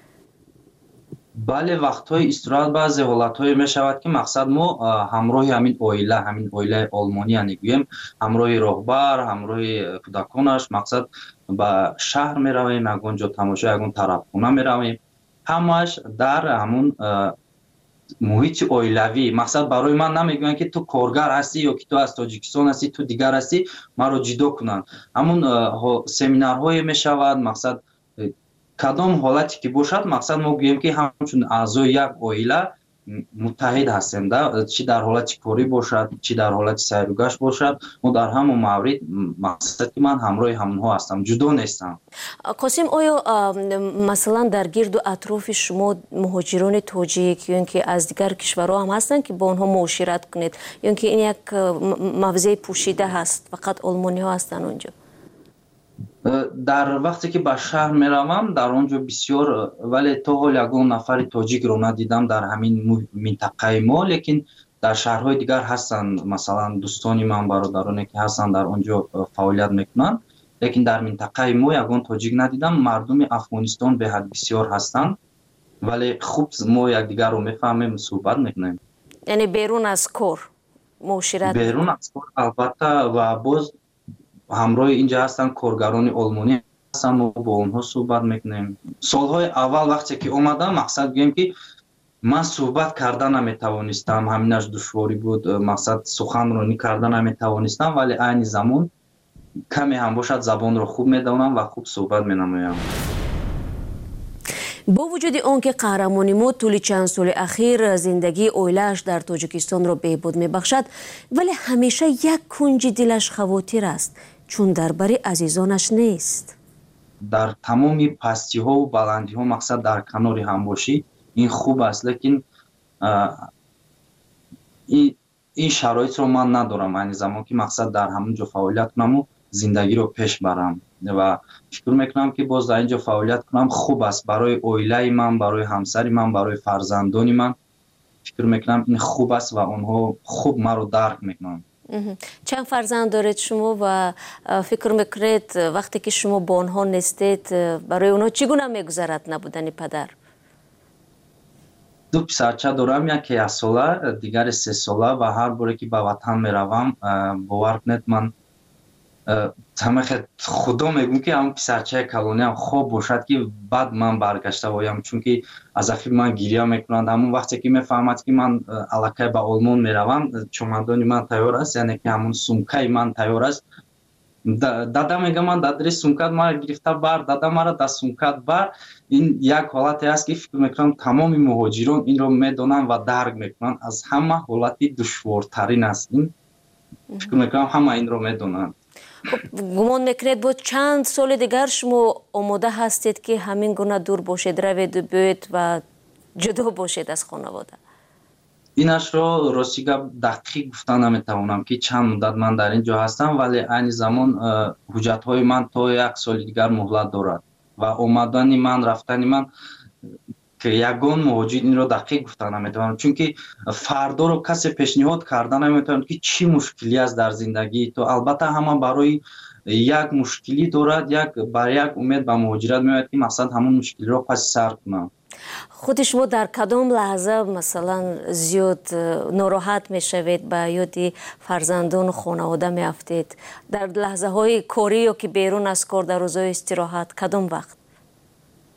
[SPEAKER 16] бале, вақтҳои истироҳат баъзе ҳолатҳое мешавад ки мақсад мо ҳамроҳи ҳамин оилаи олмонӣ яъне гӯем ҳамроҳи роҳбар, ҳамроҳи кӯдаконаш мақсад ба шаҳр меравем, ягон ҷо тамошо, ягон тарабхона меравем. ҳамааш дар ҳамун муҳити оилавӣ. мақсад барои ман намегӯянд ки ту коргар ҳастӣ ё ки ту аз Тоҷикистон ҳастӣ, ту дигар ҳастӣ, маро ҷудо кунанд. ҳамун семинарҳое мешавад, мақсад кадом ҳолате ки бошад, мақсад мо гӯем ки ҳамчун аъзои як оила муттаҳид ҳастем, чӣ дар ҳолати корӣ бошад, чӣ дар ҳолати сайругашт бошад, мо дар ҳамон маврид мақсад ки ман ҳамроҳи ҳамонҳо ҳастам, ҷудо нестам.
[SPEAKER 14] қосим, оё масалан дар гирду атрофи шумо муҳоҷирони тоҷик ё ин ки аз дигар кишварҳо ҳам ҳастанд ки бо онҳо муошират кунед, ё ин ки ин як мавзеи пӯшида ҳаст, фақат олмониҳо ҳастанд онҷо?
[SPEAKER 16] дар вақте ки ба шаҳр меравам дар он ҷо бисёр, вале то ҳол ягон нафари тоҷикро надидам дар ҳамин минтақаи мо, лекин дар шаҳрҳои дигар ҳастанд. масалан дӯстони ман, бародароне ки ҳастанд дар он ҷо фаъолият мекунанд, лекин дар минтақаи мо ягон тоҷик надидам. мардуми Афғонистон беҳад бисёр ҳастанд, вале хуб мо якдигарро мефаҳмем, суҳбат мекунем.
[SPEAKER 14] яъне берун аз кор муошират?
[SPEAKER 16] берун аз кор албатта, ва боз ҳамроҳи инҷа ҳастанд коргарони олмонӣ ҳастанд, мо бо онҳо суҳбат мекунем. солҳои аввал вақте ки омадам, мақсад гӯем ки ман суҳбат карда наметавонистам, ҳаминаш душворӣ буд, мақсад суханронӣ карда наметавонистам, вале айни замон каме ҳам бошад забонро хуб медонам ва хуб суҳбат менамоям.
[SPEAKER 14] бо вуҷуди он ки қаҳрамони мо тӯли чанд соли ахир зиндагии оилааш дар Тоҷикистонро беҳбуд мебахшад, вале ҳамеша як кунҷи дилаш хавотир аст, чун дар бари азизонаш нест.
[SPEAKER 16] дар тамоми пастиҳову баландиҳо мақсад дар канори ҳам бошӣ, ин хуб аст, лекин ин шароитро ман надорам айни замон ки мақсад дар ҳамон ҷо фаъолият кунаму зиндагиро пеш барам ва фикр мекунам ки боз дар ин ҷо фаъолият кунам хуб аст барои оилаи ман, барои ҳамсари ман, барои фарзандони ман. фикр мекунам ин хуб аст ва онҳо хуб маро дарк мекунанд.
[SPEAKER 14] чанд фарзанд доред шумо ва фикр мекунед вақте ки шумо бо онҳо нестед, барои онҳо чӣ гуна мегузарад набудани падар?
[SPEAKER 16] ду писарча дорам, яке 1 сола, дигаре 3 сола ва ҳар боре ки ба ватан меравам, бовар кунед ман худо мегӯм ки ҳамн писарчаи калониам хоб бошад ки баъд ман баргашта оям, чунки аз ахир ман гирья мекунанд. ҳамон вақте ки мефаҳмад ки ман аллакай ба олмон меравам, чомадони ман тайёр аст, яъне ки ҳамон сумкаи ман тайёр аст. дада мегӯям ман дадри сумкат мара гирифта бар, дада мара да сумкат бар. ин як ҳолате аст ки фикр мекунам тамоми муҳоҷирон инро медонанд ва дарк мекунанд. аз ҳама ҳолати душвортарин аст ин. фикр мекунам ҳама инро медонанд.
[SPEAKER 14] гумон мекунед бо чанд соли дигар шумо омода ҳастед ки ҳамин гуна дур бошед, раведу биёед ва ҷудо бошед аз хонавода?
[SPEAKER 16] инашро рости гап дақиқ гуфта наметавонам ки чанд муддат ман дар ин ҷо ҳастам, вале айни замон ҳуҷҷатҳои ман то 1 соли дигар муҳлат дорад ва омадани ман, рафтани ман ки ягон муҳоҷир инро дақиқ гуфта наметавонам, чунки фардоро касе пешниҳод карда наметавонад ки чӣ мушкилӣ аст дар зиндагии то. албатта ҳама барои як мушкилӣ дорад, бар як умед ба муҳоҷират меояд ки мақсад ҳамон мушкилиро паси сар кунад.
[SPEAKER 14] худи шумо дар кадом лаҳза масалан зиёд нороҳат мешавед, ба ёди фарзандону хонавода меафтед? дар лаҳзаҳои корӣ ё ки берун аз кор, дар рӯзҳои истироҳат, кадом вақт?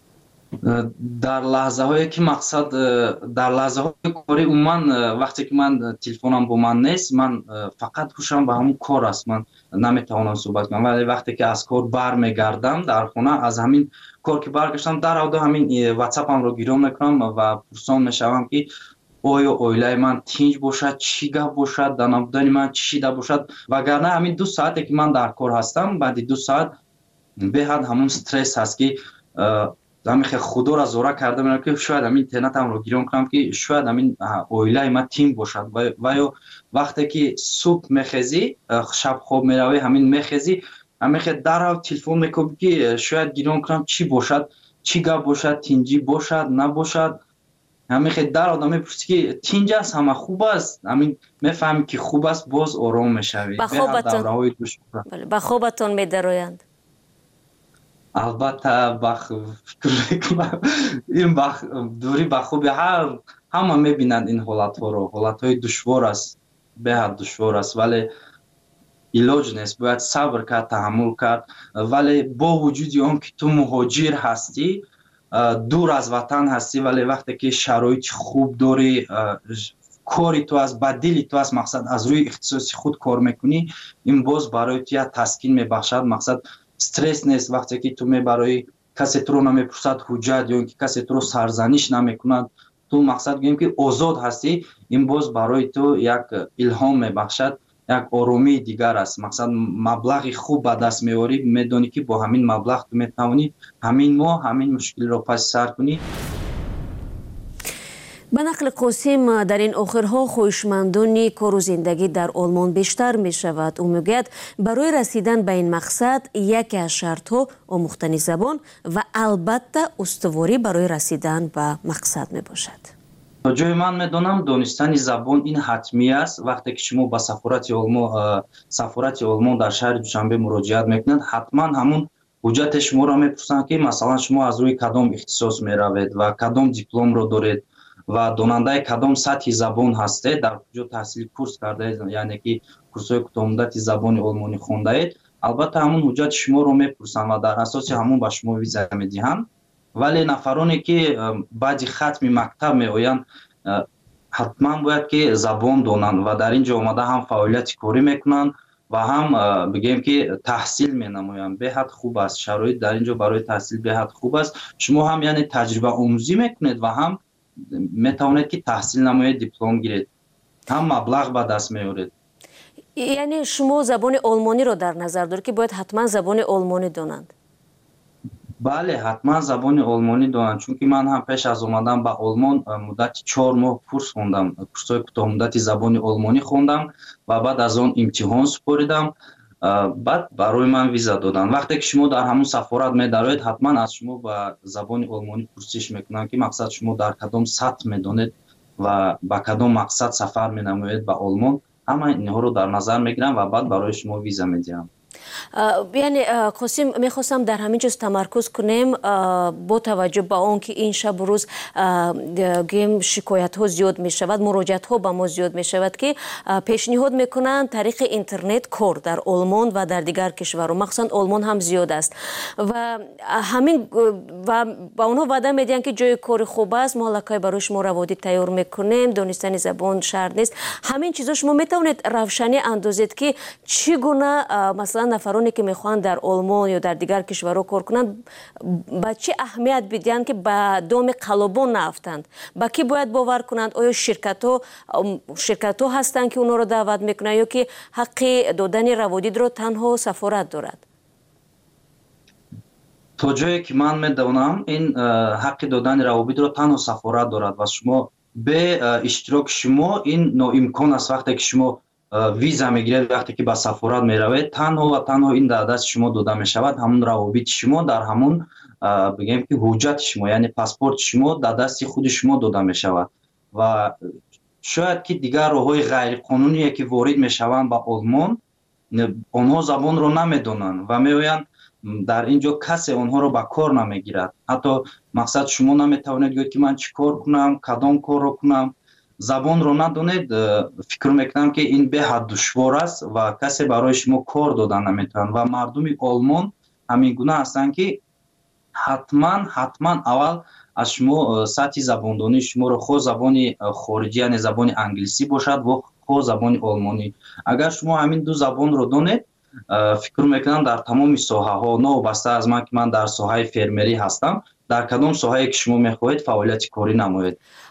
[SPEAKER 16] дар лаҳзаҳое ки мақсад дар лаҳзаҳои корӣ умуман вақте ки ман телефонам бо ман нест, ман фақат ҳушам ба ҳамун кор аст, ман наметавонам суҳбат кунам. Вале вақте ки аз кор бармегардам дар хона, аз ҳамин кор ки баргаштам, даравда ҳамин ватсапамро гирён мекунам ва пурсон мешавам ки оё оилаи ман тинҷ бошад, чӣ гап бошад, дар набудани ман чӣ шида бошад. Вагарна ҳамин 2 соате ки ман дар кор ҳастам, баъди 2 соат беҳад ҳамун стресс ҳаст ки ҳамихе худоро зора карда менам ки шояд ҳамин интернетамро гирён кунам ки шояд ҳамин оилаи ман тим бошад. ва ё вақте ки субҳ мехезӣ, шаб хоб меравӣ, ҳамин мехезӣ, ҳамихе дарав телефон мекӯбӣ ки шояд гирён кунам чӣ бошад, чӣ гап бошад, тинҷӣ бошад, набошад. ҳамихе дарав мепурсӣ ки тинҷ аст, ҳама хуб аст, ҳамин мефаҳмӣ ки хуб аст, боз ором мешавӣ.
[SPEAKER 14] ба хобатон медароянд?
[SPEAKER 16] албатта фикр мекунам ин дурӣ ба хуби ҳама мебинанд ин ҳолатҳоро. ҳолатҳои душвор аст, беҳад душвор аст, вале илоҷ нест, бояд сабр кард, таҳаммул кард. Вале бо вуҷуди он ки ту муҳоҷир ҳастӣ, дур аз ватан ҳастӣ, вале вақте ки шароити хуб дорӣ, кори ту аст, ба дили ту аст, мақсад аз рӯи ихтисоси худ кор мекунӣ, ин боз барои ту як таскин мебахшад. Мақсад стресс нест. вақте ки ту мебарои касе туро намепурсад ҳуҷҷат ё ин ки касе туро сарзаниш намекунад, ту мақсад гӯем ки озод ҳастӣ, ин боз барои ту як илҳом мебахшад, як оромии дигар аст. мақсад маблағи хуб ба даст меорӣ, медонӣ ки бо ҳамин маблағ ту метавонӣ ҳамин моҳ ҳамин мушкилиро паси сар кунӣ.
[SPEAKER 14] ба нақли Қосим, дар ин охирҳо хоҳишмандони кору зиндагӣ дар Олмон бештар мешавад. ӯ мегӯяд барои расидан ба ин мақсад яке аз шартҳо омӯхтани забон ва албатта устуворӣ барои расидан ба мақсад мебошад.
[SPEAKER 16] то ҷои ман медонам донистани забон ин ҳатмӣ аст. вақте ки шумо ба сафорати Олмон дар шаҳри Душанбе муроҷиат мекунед, ҳатман ҳамун ҳуҷҷати шуморо мепурсанд ки масалан шумо аз рӯи кадом ихтисос меравед ва кадом дипломро доред ва донандаи кадом сатҳи забон ҳастед, дар куҷо таҳсили курс кардаед, яъне ки курсҳои кӯтоҳмуддати забони олмонӣ хондаед. албатта ҳамун ҳуҷҷати шуморо мепурсанд ва дар асоси ҳамун ба шумо виза медиҳанд. вале нафароне ки баъди хатми мактаб меоянд, ҳатман бояд ки забон донанд ва дар ин ҷо омада ҳам фаъолияти корӣ мекунанд ва ҳам бигем ки таҳсил менамоянд. беҳад хуб аст, шароит дар ин ҷо барои таҳсил беҳад хуб аст. шумо ҳам яъне таҷрибаомӯзӣ мекунед ва ҳам метавонед ки таҳсил намоед, диплом гиред, ҳам маблағ ба даст меоред.
[SPEAKER 14] яъне шумо забони олмониро дар назар доред ки бояд ҳатман забони олмонӣ донанд?
[SPEAKER 16] бале, ҳатман забони олмонӣ донанд, чунки ман ҳам пеш аз омадан ба Олмон муддати 4 моҳ курс хондам, курсҳои кӯтоҳмуддати забони олмонӣ хондам ва баъд аз он имтиҳон супоридам, баъд барои ман виза доданд. вақте ки шумо дар ҳамун сафорат медароед, ҳатман аз шумо ба забони олмонӣ пурсиш мекунанд ки мақсад шумо дар кадом сатҳ медонед ва ба кадом мақсад сафар менамоед ба Олмон. ҳама инҳоро дар назар мегирам ва баъд барои шумо виза медиҳам.
[SPEAKER 14] яъне Қосим, мехостам дар ҳамин ҷоз тамаркуз кунем бо таваҷҷӯҳ ба он ки ин шабу рӯз гӯем шикоятҳо зиёд мешавад, муроҷиатҳо ба мо зиёд мешавад ки пешниҳод мекунанд тариқи интернет кор дар Олмон ва дар дигар кишварҳо, махсусан Олмон ҳам зиёд аст ва ҳамин ва ба онҳо ваъда медиҳанд ки ҷои кори хуб аст, мо аллакай барои шумо раводӣ тайёр мекунем, донистани забон шарт нест. ҳамин чизҳо шумо метавонед равшанӣ андозед ки чӣ гуна масалан нафароне ки мехоҳанд дар Олмон ё дар дигар кишварҳо кор кунанд ба чӣ аҳамият бидиҳанд ки ба доми қалобон наафтанд? ба кӣ бояд бовар кунанд? оё ширкатҳо ҳастанд ки онҳоро даъват мекунанд ё ки ҳаққи додани раводидро танҳо сафорат дорад?
[SPEAKER 16] то ҷое ки ман медонам, ин ҳаққи додани раводидро танҳо сафорат дорад ва шумо бе иштироки шумо ин ноимкон аст. вақте ки шумо виза мегиред, вақте ки ба сафорат меравед, танҳо ва танҳо ин дар дасти шумо дода мешавад. ҳамун равобити шумо дар ҳамун бигем ки ҳуҷҷати шумо, яъне паспорти шумо дар дасти худи шумо дода мешавад ва шояд ки дигар роҳҳои ғайриқонуние ки ворид мешаванд ба Олмон, онҳо забонро намедонанд ва меоянд дар ин ҷо касе онҳоро ба кор намегирад. ҳатто мақсад шумо наметавонед гӯед ки ман чӣ кор кунам, кадом корро кунам. забонро надонед, фикр мекунам ки ин беҳад душвор аст ва касе барои шумо кор дода наметавонад ва мардуми Олмон ҳамин гуна ҳастанд ки ҳатман аввал аз шумо сатҳи забондонии шуморо хо забони хориҷӣ яъне забони англисӣ бошад ва хо забони олмонӣ. Агар шумо ҳамин ду забонро донед, фикр мекунам дар тамоми соҳаҳо, новобаста аз ман ки ман дар соҳаи фермерӣ ҳастам, дар кадом соҳае ки шумо мехоҳед фаъолияти корӣ намоед.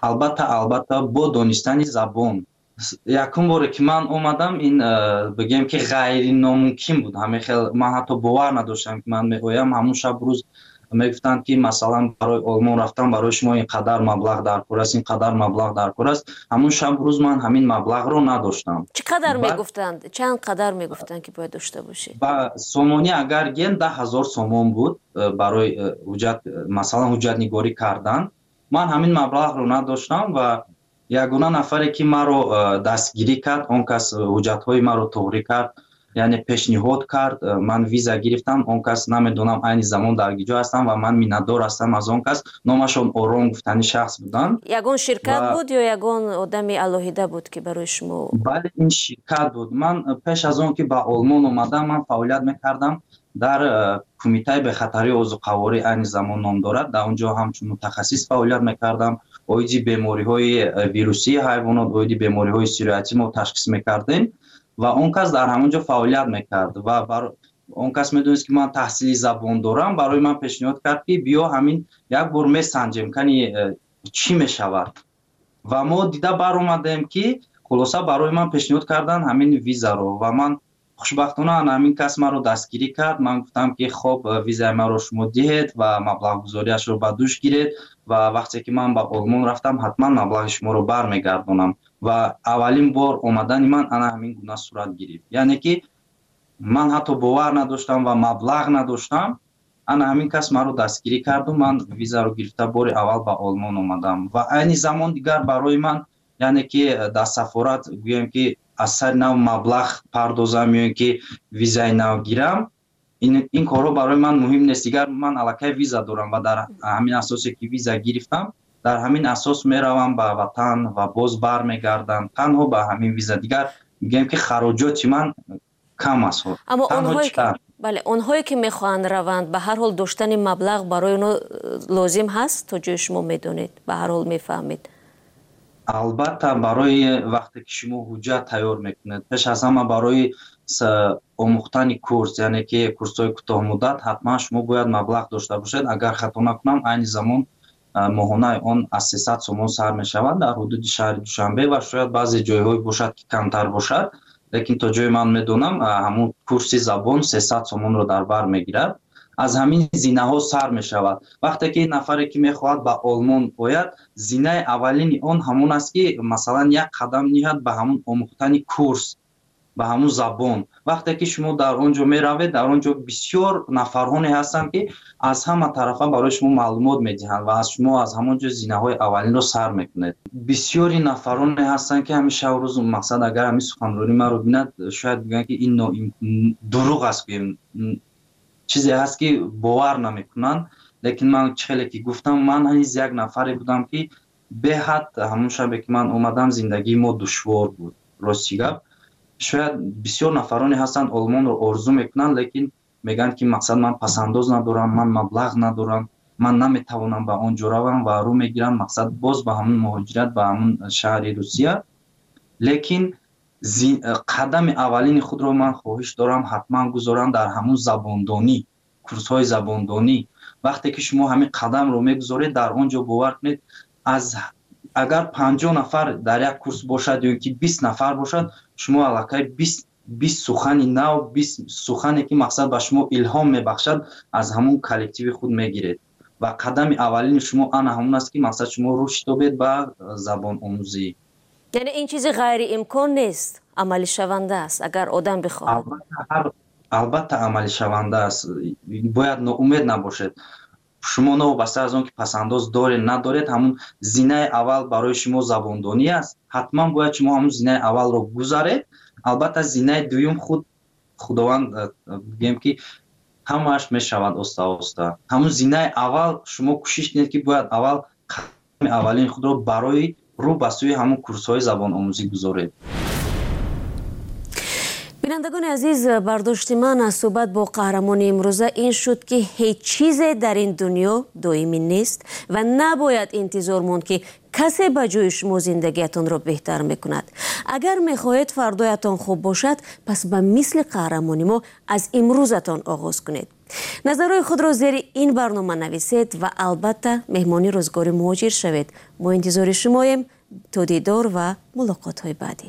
[SPEAKER 16] Албатта бо донистани забон. Якум боре ки ман омадам, ин бигем ки ғайриномумкин буд. Ман ҳатто бовар надоштам ки ман меоям. Ҳамун шаб рӯз мегуфтанд ки масалан барои олмон рафтан барои шумо ин қадар маблағ дар кор аст, ин қадар маблағ дар кор аст. Ҳамун шаб рӯз ман ҳамин маблағро надоштам.
[SPEAKER 14] Чӣ қадар мегуфтанд? Чанд қадар мегуфтанд ки бояд дошта бошед?
[SPEAKER 16] Ба сомонӣ агар ген 10,000 сомон буд барои ҳуҷҷат, масалан ҳуҷҷатнигорӣ кардан. Ман ҳамин маблағро надоштам ва ягона нафаре ки маро дастгирӣ кард, он кас ҳуҷҷатҳои маро тоғрӣ кард, яъне пешниҳод кард, ман виза гирифтам. Он кас намедонам айни замон дар киҷо ҳастам ва ман миннатдор ҳастам аз он кас. Номашон Ором гуфтани шахс буданд.
[SPEAKER 14] Ягон ширкат буд ё ягон одами алоҳида буд ки барои шумо?
[SPEAKER 16] Бале, ин ширкат буд. Ман пеш аз он ки ба Олмон омадам, ман фаъолият мекардам дар кумитаи бехатарии озуқаворӣ, айни замон ном дорад. Дар онҷо ҳамчун мутахассис фаъолият мекардам. Оиди бемориҳои вирусии ҳайвонот, оиди бемориҳои сироятӣ мо ташхис мекардем ва он кас дар ҳамонҷо фаъолият мекард ва он кас медонист ки ман таҳсили забон дорам. Барои ман пешниҳод кард ки биё ҳамин як бор месанҷем кани чӣ мешавад. Ва мо дида баромадем ки хулоса барои ман пешниҳод кардан ҳамин визаро ва ман хушбахтона ҳамин кас маро дастгирӣ кард. Ман гуфтам ки хоб визаи маро шумо диҳед ва маблағгузориашро ба дӯш гиред ва вақте ки ман ба Олмон рафтам ҳатман маблағи шуморо бармегардонам. Ва аввалин бор омадани ман ана ҳамин гуна сурат гирифт. Яъне ки ман ҳатто бовар надоштам ва маблағ надоштам. Ана ҳамин кас маро дастгирӣ карду ман визаро гирифта бори аввал ба Олмон омадам. Ва айни замон дигар барои ман, яъне ки дар сафорат гӯем ки аз сари нав маблағ пардозам ё ин ки визаи нав гирам, ин корҳо барои ман муҳим нест. Дигар ман аллакай виза дорам ва дар ҳамин асосе ки виза гирифтам, дар ҳамин асос меравам ба ватан ва боз бармегардам танҳо ба ҳамин виза. Дигар мегӯям ки хароҷоти ман кам аст.
[SPEAKER 14] Аммо онҳое ки мехоҳанд раванд, ба ҳар ҳол доштани маблағ барои онҳо лозим ҳаст? То ҷои шумо медонед, ба ҳар ҳол мефаҳмед.
[SPEAKER 16] Албатта барои вақте ки шумо ҳуҷҷат тайёр мекунед, пеш аз ҳама барои омӯхтани курс, яъне ки курсҳои кӯтоҳмуддат, ҳатман шумо бояд маблағ дошта бошед. Агар хато накунам, айни замон моҳонаи он аз 300 сомон сар мешавад дар ҳудуди шаҳри Душанбе ва шояд баъзе ҷойҳое бошад ки камтар бошад, лекин то ҷои ман медонам ҳамун курси забон 300 сомонро дар бар мегирад. Аз ҳамин зинаҳо сар мешавад. Вақте ки нафаре ки мехоҳад ба Олмон ояд, зинаи аввалини он ҳамун аст ки масалан як қадам ниҳад ба ҳамун омӯхтани курс, ба ҳамун забон. Вақте ки шумо дар он ҷо меравед, дар он ҷо бисёр нафарҳоне ҳастанд ки аз ҳама тарафа барои шумо маълумот медиҳанд ва аз шумо аз ҳамон ҷо зинаҳои аввалинро сар мекунед. Бисёри нафароне ҳастанд ки ҳамеша рӯз мақсад агар ҳамин суханронӣ маро бинад, шояд бигӯянд ки ин дурӯғ аст, чизе ҳаст ки бовар намекунанд. Лекин ман хеле ки гуфтам, ман ҳаниз як нафаре будам ки беҳад ҳамон шабе ки ман омадам зиндагии мо душвор буд. Рости гап, шояд бисёр нафароне ҳастанд Олмонро орзу мекунанд, лекин мегӯянд ки мақсад ман пасандоз надорам, ман маблағ надорам, ман наметавонам ба он ҷо равам ва рӯ мегиранд мақсад боз ба ҳамун муҳоҷират ба ҳамун шаҳри Русия. Лекин қадами аввалини худро ман хоҳиш дорам ҳатман гузорам дар ҳамун забондонӣ, курсҳои забондонӣ. Вақте ки шумо ҳамин қадамро мегузоред, дар он ҷо бовар кунед, агар 50 нафар дар як курс бошад ё ки 20 нафар бошад, шумо аллакай 20 сухани нав, 20 сухане ки мақсад ба шумо илҳом мебахшад, аз ҳамун коллективи худ мегиред. Ва қадами аввалини шумо ана ҳамун аст ки мақсад шумо рушд ёбед ба забономӯзӣ.
[SPEAKER 14] яъне ин чизи ғайриимкон нест, амалӣ шаванда аст агар одам бихоҳад.
[SPEAKER 16] албатта амалӣ шаванда аст. Бояд ноумед набошед. шумо новобаста аз он ки пасандоз доред надоред, ҳамун зинаи аввал барои шумо забондонӣ аст. ҳатман бояд шумо ҳамун зинаи аввалро гузаред. албатта зинаи дуюм худованд бигем ки ҳамааш мешавад оста оста. ҳамун зинаи аввал шумо кӯшиш кунед ки бояд аввал қадами аввалини худро барои рӯ ба сӯи ҳамун курсҳои забономӯзӣ гузоред.
[SPEAKER 14] بینندگان عزیز، برداشت من از صحبت با قهرمان امروزه این شد که هیچ چیز در این دنیا دائمی نیست و نباید انتظار ماند که کسی به جای شما زندگیتان را بهتر میکند. اگر میخواهید فردایتان خوب باشد، پس به مثل قهرمانی ما از امروزتان آغاز کنید. نظرهای خود را زیر این برنامه نویسید و البته مهمانی روزگار مهاجر شوید. ما انتظار شماییم. تا دیدار و ملاقات های بعدی.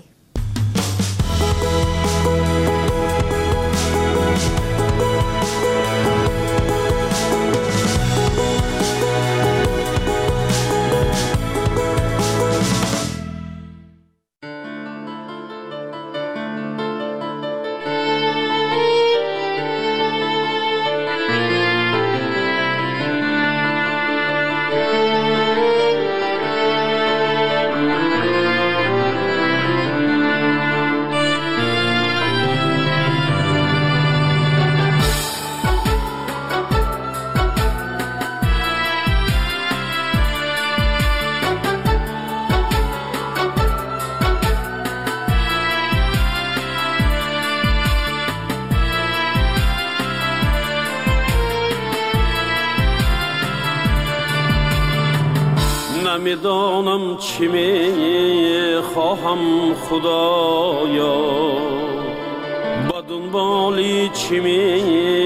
[SPEAKER 17] نمیدانم چی می خواهم خدایا، با دنبالی چی می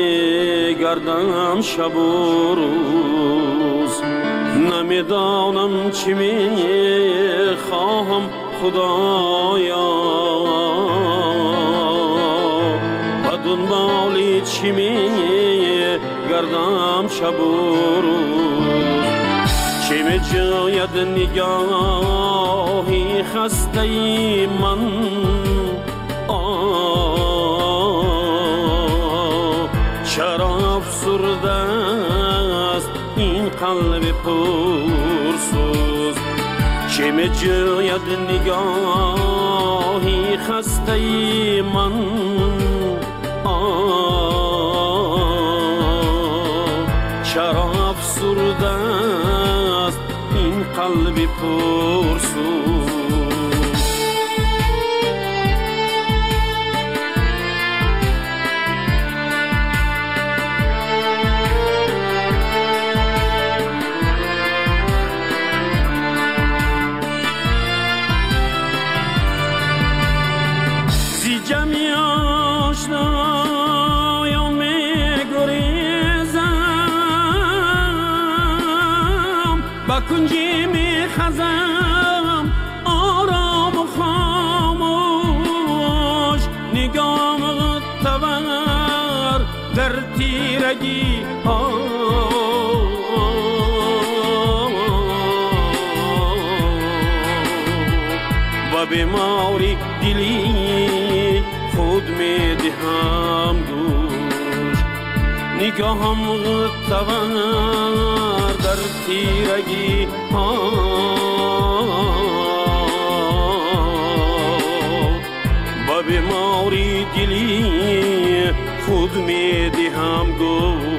[SPEAKER 17] گردم شب و روز. نمیدانم چی می خواهم خدایا، با دنبالی چی می گردم شب و روز. چه می جاید نگاهی خسته من، چرا افسرده است این قلب پرسوز. چه می جاید نگاهی خسته من، چرا افسرده است این قلب پرسوز. زی جمعی آشنایان می گریزم، با کنجی می خزم آرام و خاموش. نگام تور در تیرگی و بیماری دلی خود می دهم گوش. نگاهم تور در تیرگی با بیماری دلی خود می دهم گوش.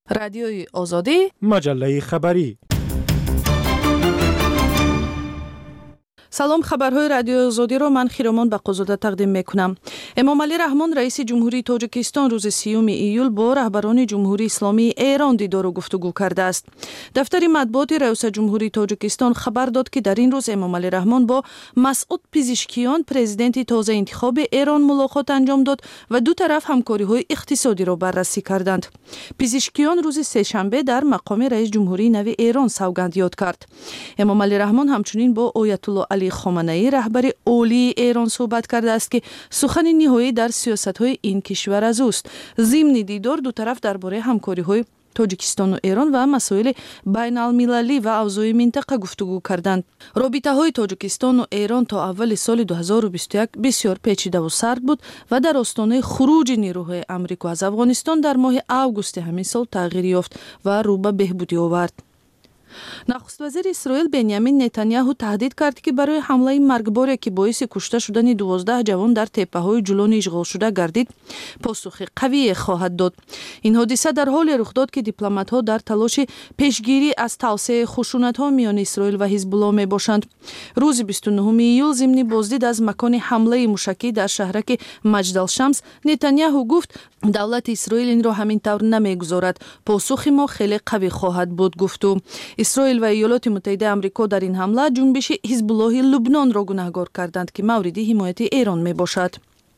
[SPEAKER 1] رادیوی آزادی،
[SPEAKER 5] مجله خبری.
[SPEAKER 1] سلام، خبرهای رادیو آزادی رو من خیرمان بقوزاده تقدیم میکنم. امامعلی رحمان رئیس جمهوری تاجیکستان روز 30 ایول با رهبران جمهوری اسلامی ایران دیدار و گفتگو کرده است. دفتر مطبوعات رئیس جمهوری تاجیکستان خبر داد که در این روز امامعلی رحمان با مسعود پزشکیان پرزیدنت تازه انتخاب ایران ملاقات انجام داد و دو طرف همکاری‌های اقتصادی را بررسی کردند. پزشکیان روز سه‌شنبه در مقام رئیس جمهوری نو ایران سوگند یاد کرد. امامعلی رحمان همچنین با آیت الله علی خامنه‌ای رهبر عالی ایران صحبت کرده است که سخن نهایی در سیاست‌های این کشور از اوست. ضمن دیدار دو طرف درباره همکاری‌های تاجیکستان و ایران و مسائل بین المللی و اوضاع منطقه گفتگو کردند. رابطه‌های تاجیکستان و ایران تا اول سال 2021 بسیار پیچیده و سرد بود و در آستانه خروج نیروهای آمریکا از افغانستان در ماه آگوست همین سال تغییر یافت و رو به بهبودی آورد. نخست وزیر اسرائیل بنیامین نتانیاهو تهدید کرد که برای حمله مرگباری که باعث کشته شدن 12 جوان در تپه‌های جولان اشغال شده گردید پاسخ قوی خواهد داد. این حادثه در حال رخ داد که دیپلمات‌ها در تلاش پیشگیری از توسعه خشونت‌ها میان اسرائیل و حزب الله میباشند. روز 29 ایول ضمن بازدید از مکان حمله موشکی در شهرک مجد الشمس نتانیاهو گفت دولت اسرائیل این را همین طور نمیگذارد. پاسخ ما خیلی قوی خواهد بود گفت. اسرائیل و ایالات متحده آمریکا در این حمله جنبش حزب الله لبنان را گناهکار کردند که مورد حمایت ایران می باشد.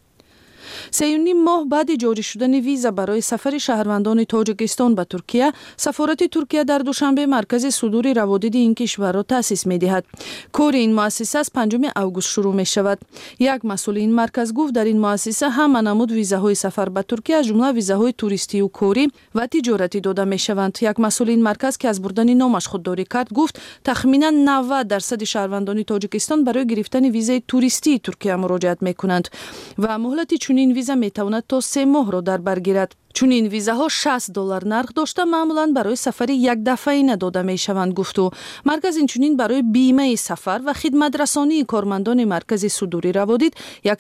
[SPEAKER 1] 3.5 ماه بعد جاری شدن ویزا برای سفر شهروندان تاجیکستان به ترکیه، سفارت ترکیه در دوشنبه مرکز صدور روادید این کشور را تأسیس می‌دهد. کار این مؤسسه از 5 آگوست شروع می‌شود. یک مسئول این مرکز گفت در این مؤسسه هم نمود ویزاهای سفر به ترکیه از جمله ویزاهای توریستی و کاری و تجارتی داده می‌شوند. یک مسئول این مرکز که از بردن نامش خودداری کرد گفت تخمیناً 90% شهروندان تاجیکستان برای گرفتن ویزای توریستی ترکیه مراجعت می‌کنند و مهلت چنین ویزا میتواند تا 3 ماه را در بر گیرد. چون این ویزاها $60 نرخ داشته معمولاً برای سفر یک دفعه‌ای نداده میشوند گفت. مرکز اینچنین برای بیمه سفر و خدمت رسانی کارمندان مرکز صدوری روادید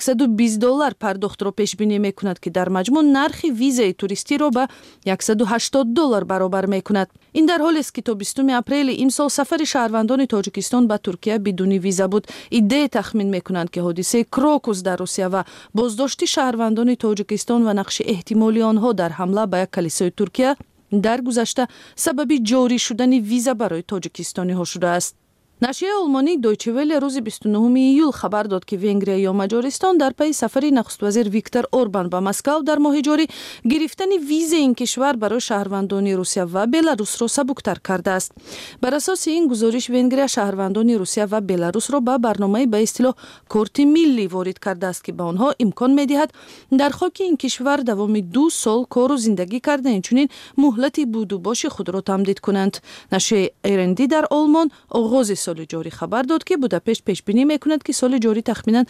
[SPEAKER 1] $120 پرداخت را پیش بینی میکند که در مجموع نرخ ویزای توریستی را به $180 برابر میکند. این در حالی است که تا 20 اپریل این سال سفر شهروندان تاجیکستان به ترکیه بدون ویزا بود. ایده تخمین میکنند که حادثه کراکوس در روسیه و بازداشت شهروندان تاجیکستان و نقش احتمالی آنها در حمله به یک کلیسای ترکیه در گذشته سبب جاری شدن ویزا برای تاجیکستانی ها شده است. نشریه آلمانی دویچه وله روز 29 ایول خبر داد که ونگریا یا مجارستان در پی سفر نخست وزیر ویکتور اوربان به مسکو در ماه جاری گرفتن ویزا این کشور برای شهروندان روسیه و بلاروس را سبکتر کرده است. بر اساس این گزارش ونگریا شهروندان روسیه و بلاروس را به برنامه به اصطلاح کارت ملی وارد کرده است که به آنها امکان می‌دهد در خاک این کشور دوام 2 سال کار و زندگی کردن چنین مهلت بود و باش خود را تمدید کنند. نشریه ایرندی در آلمان آغاز سال جاری خبر داد که بوداپشت پیش بینی میکند که سال جاری تخمیناً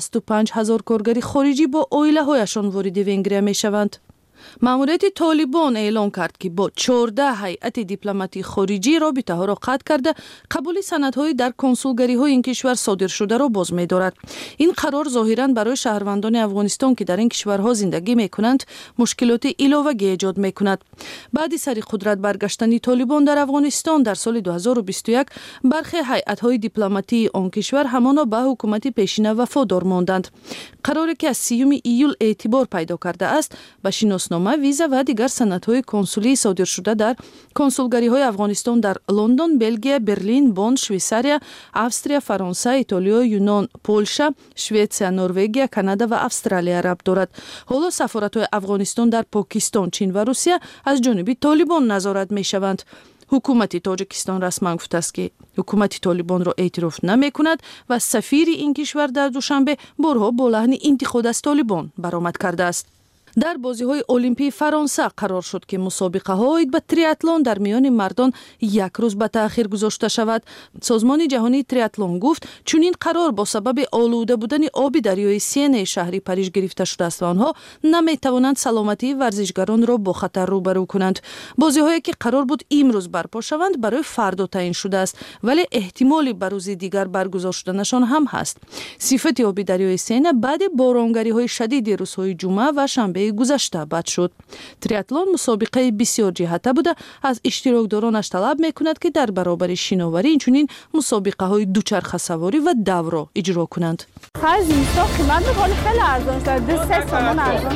[SPEAKER 1] 65,000 کارگری خارجی با عائله هایشان وارد ونگریا میشوند. ماموریت طالبان اعلام کرد که با 14 هیئت دیپلماتی خارجی رابطه ها را قطع کرده قبول سندهای در کنسولگری های این کشور صادر شده را باز می دارد. این قرار ظاهراً برای شهروندان افغانستان که در این کشورها زندگی می کنند مشکلات علاوه‌ای ایجاد می کند. بعد سر قدرت برگشتن طالبان در افغانستان در سال 2021 برخی هیئت های دیپلماتی آن کشور همانا به حکومت پیشین وفادار ماندند. قراری که از 30 ایول اعتبار پیدا کرده است به شناسنامه، ویزا و دیگر سندهای کنسولی صادر شده در کنسولگری‌های افغانستان در لندن، بلژیم، برلین، بن، شویساریا، استریا، فرانسه، ایتالیا، یونان، پولشا، شوئد، نروژ، کانادا و استرالیا ربط دارد. حالا سفارت‌های افغانستان در پاکستان، چین و روسیه از جانب طالبان نظارت می‌شوند. حکومت تاجیکستان رسما گفته است که حکومت طالبان را اعتراف نمی‌کند و سفیر این کشور در دوشنبه بارها با لحن انتقاد از طالبان برآمد کرده است. در بازی‌های المپی فرانسه قرار شد که مسابقه‌های به تریاتلون در میان مردان یک روز به تأخیر گذاشته شود. سازمان جهانی تریاتلون گفت چون این قرار با سبب آلوده بودن آب دریای سین شهری پاریژ گرفته شده است و آنها نمی‌توانند سلامتی ورزشگران را با خطر روبرو کنند. بازی‌هایی که قرار بود امروز برپا شوند برای فردا تعیین شده است، ولی احتمالی به روز دیگر برگزار شدنشان هم هست. صفت آب دریای سین بعد بارانگری‌های شدید روزهای جمعه و شنبه هفته گذشته بد شد. تریاتلون مسابقه بسیار جهته بوده. از اشتراکدارانش طلب میکند که در برابر شناوری اینچنین مسابقه های دوچرخه سواری و دو را اجرا کنند.
[SPEAKER 2] خرج اینستا قیمت میکنه خیلی ارزان شد. 3 تومان ارزان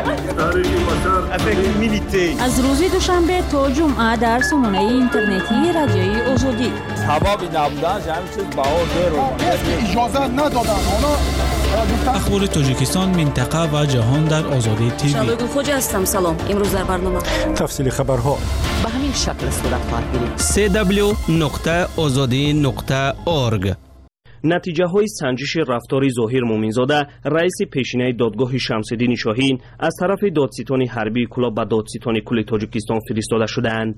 [SPEAKER 2] شد.
[SPEAKER 3] از روز دوشنبه تا جمعه در سامانه اینترنتی رادیوی آزادی.
[SPEAKER 4] هوا بی نبودنش همین چیز بهار
[SPEAKER 18] اجازه ندادن.
[SPEAKER 6] اخبار تاجیکستان، منطقه و جهان در آزادی تیوی.
[SPEAKER 7] شبگل خوج هستم. سلام. امروز در برنامه
[SPEAKER 5] تفصیل خبرها
[SPEAKER 7] به همین شکل صورت خواهد گرفت.
[SPEAKER 8] www.azadi.org. نتیجه های سنجش رفتار ظاهر مومنزاده رئیس پیشینه دادگاه شمس‌الدین شاهین از طرف دادستان حربی کلاب به دادستان کل تاجیکستان فرستاده شدند.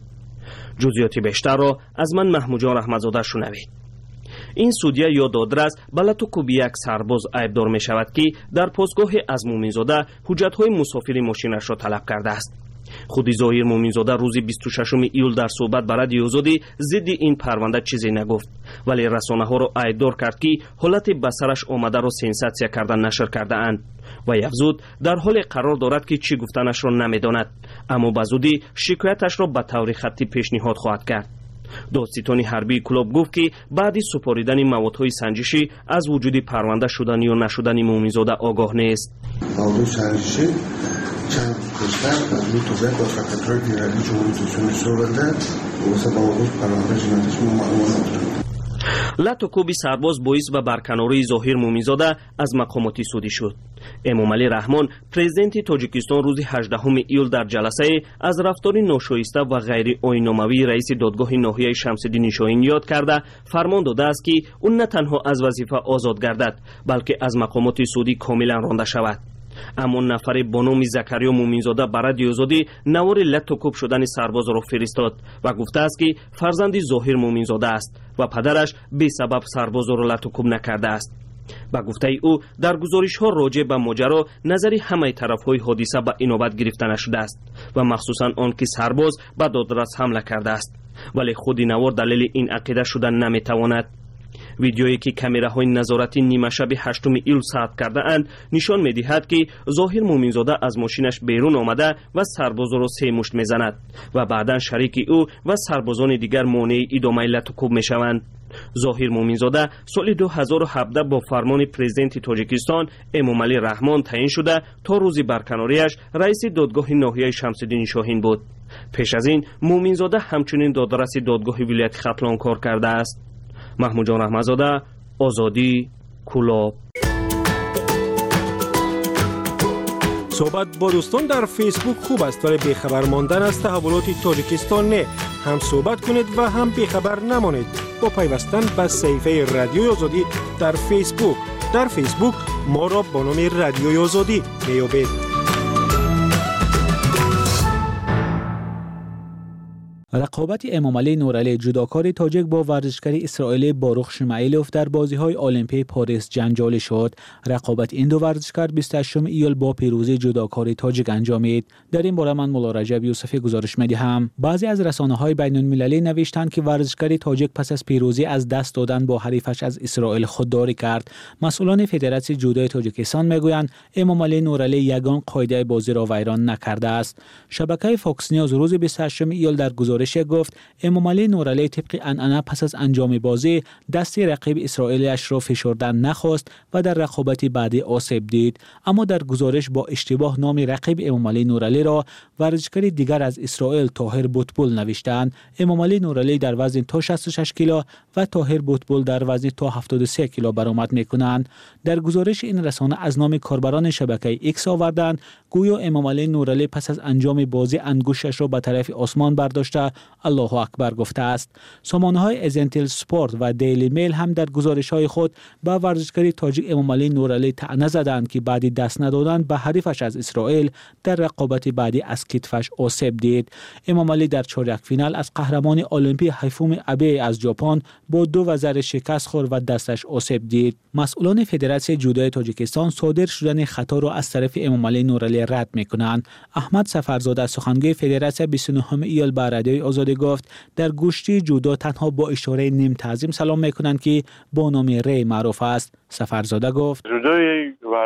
[SPEAKER 8] جزئیات بیشتر را از من محمود جان رحمتزاده شنوید. این سودیه یا دادرس بلاتوکوب یک سرباز عیبدار می شود که در پاسگاه از مومنزاده حجت‌های مسافری ماشینش را طلب کرده است. خود ظاهر مومنزاده روز 26 ایول در صحبت با رادیو آزادی ضد این پرونده چیزی نگفت، ولی رسانه‌ها را عیبدار کرد که حالت بسرش آمده را سنساسیا کردن نشر کرده اند و افزود در حال قرار دارد که چی گفتنش را نمیداند، اما به زودی شکایتش را به طور خطی پیشنهاد خواهد کرد. دادستان حربی کلاب گفت که بعد سپاریدن موادهای سنجشی از وجود پرونده شدن یا نشدن مومنزاده آگاه نیست.
[SPEAKER 18] موضوع سنجشی چند کشور از روی توضیح با فکرهای دیرلی جمهوری اسلامی سوریه واسه با موضوع پرونده جنایتش معلومات دارد.
[SPEAKER 8] لاتوکوبی سرباز باعث و برکناری ظاهر مومنزاده از مقامات سودی شد. امامعلی رحمان پرزیدنت تاجیکستان روز 18 ایول در جلسه از رفتار ناشایسته و غیر آیین‌ناموی رئیس دادگاه ناحیه شمس‌الدین شاهین یاد کرده فرمان داده است که او نه تنها از وظیفه آزاد گردد بلکه از مقامات سودی کاملا رانده شود. اما نفر با نام زکریا مومنزاده برای آزادی نوار لاتوکوب شدن سرباز را فرستاد و گفته است که فرزند ظاهر مومنزاده است و پدرش بی سبب سرباز را لاتوکوب نکرده است. با گفته او در گزارش ها راجع به ماجرا نظری همه طرف های حادثه به اینابت گرفته نشده است و مخصوصا آن که سرباز به دادرس حمله کرده است، ولی خود نوار دلیل این عقیده شدن نمیتواند. ویدیویی که کامراهای نظارتی نیمه شب 8 ایول ثبت کرده اند نشان می‌دهد که ظاهر مومنزاده از ماشینش بیرون آمده و سرباز را 3 مشت می‌زند و بعداً شریک او و سربازان دیگر مانع ادامه لاتوکوب می‌شوند. ظاهر مومنزاده سال 2017 با فرمان پرزیدنت تاجیکستان امامعلی رحمان تعیین شده تا روز برکناریش رئیس دادگاه ناحیه شمس‌الدین شاهین بود. پیش از این مومنزاده همچنین دادرس دادگاه ولایت ختلان کار کرده است. محمود جان رحمتزاده، آزادی، کلاب.
[SPEAKER 5] صحبت با دوستان در فیسبوک خوب است ولی بیخبر ماندن از تحولات تاجیکستان نه. هم صحبت کنید و هم بیخبر نمانید با پیوستن به صفحه رادیوی آزادی در فیسبوک. در فیسبوک ما را با نام رادیوی آزادی بیابید.
[SPEAKER 6] رقابت امامعلی نورعلی جداکار تاجیک با ورزشکار اسرائیلی باروخ شمعیلوف در بازی‌های المپیک پاریس جنجال شد. رقابت این دو ورزشکار 28 ایول با پیروزی جداکار تاجیک انجامید. در این باره من مولا رجب یوسفی گزارش می‌دهم. بعضی از رسانه‌های بین‌المللی نوشتند که ورزشکار تاجیک پس از پیروزی از دست دادن با حریفش از اسرائیل خودداری کرد. مسئولان فدراسیون جودوی تاجیکستان میگویند امامعلی نورعلی یگان قاعده بازی را ویران نکرده است. شبکه فاکس نیوز روز 28 ایول در گزارش گفت امامعلی نورعلی طبق عنعنه پس از انجام بازی دست رقیب اسرائیلیش را فشردن نخواست و در رقابت بعدی آسیب دید، اما در گزارش با اشتباه نام رقیب امامعلی نورعلی را ورزشکار دیگر از اسرائیل طاهر بوتبول نوشتند. امامعلی نورعلی در وزن تا 66 کیلو و طاهر بوتبول در وزن تا 73 کیلو برآمد می‌کنند. در گزارش این رسانه از نام کاربران شبکه ایکس آوردند گویا امامعلی نورعلی پس از انجام بازی انگشتش را به طرف آسمان برداشته الله اکبر گفته است. سامانه‌های ازنتل سپورت و دیلی میل هم در گزارش‌های خود به ورزشکار تاجیک امامعلی نورعلی طعنه زدند که بعد دست ندادن به حریفش از اسرائیل در رقابت بعدی از کتفش آسیب دید. امامعلی در چهارک فینال از قهرمان المپیک هیفومی ابه از ژاپن با 2 وزر شکست خورد و دستش آسیب دید. مسئولان فدراسیون جودوی تاجیکستان صادر شدن خطا را از طرف امامعلی نورعلی رد می‌کنند. احمد سفرزاده سخنگوی فدراسیون 29 ایول به رادیوی آزادی گفت در گشتی جودو تنها با اشاره نیم تعظیم سلام میکنند که با نام ری معروف است. سفرزاده گفت
[SPEAKER 9] جودوی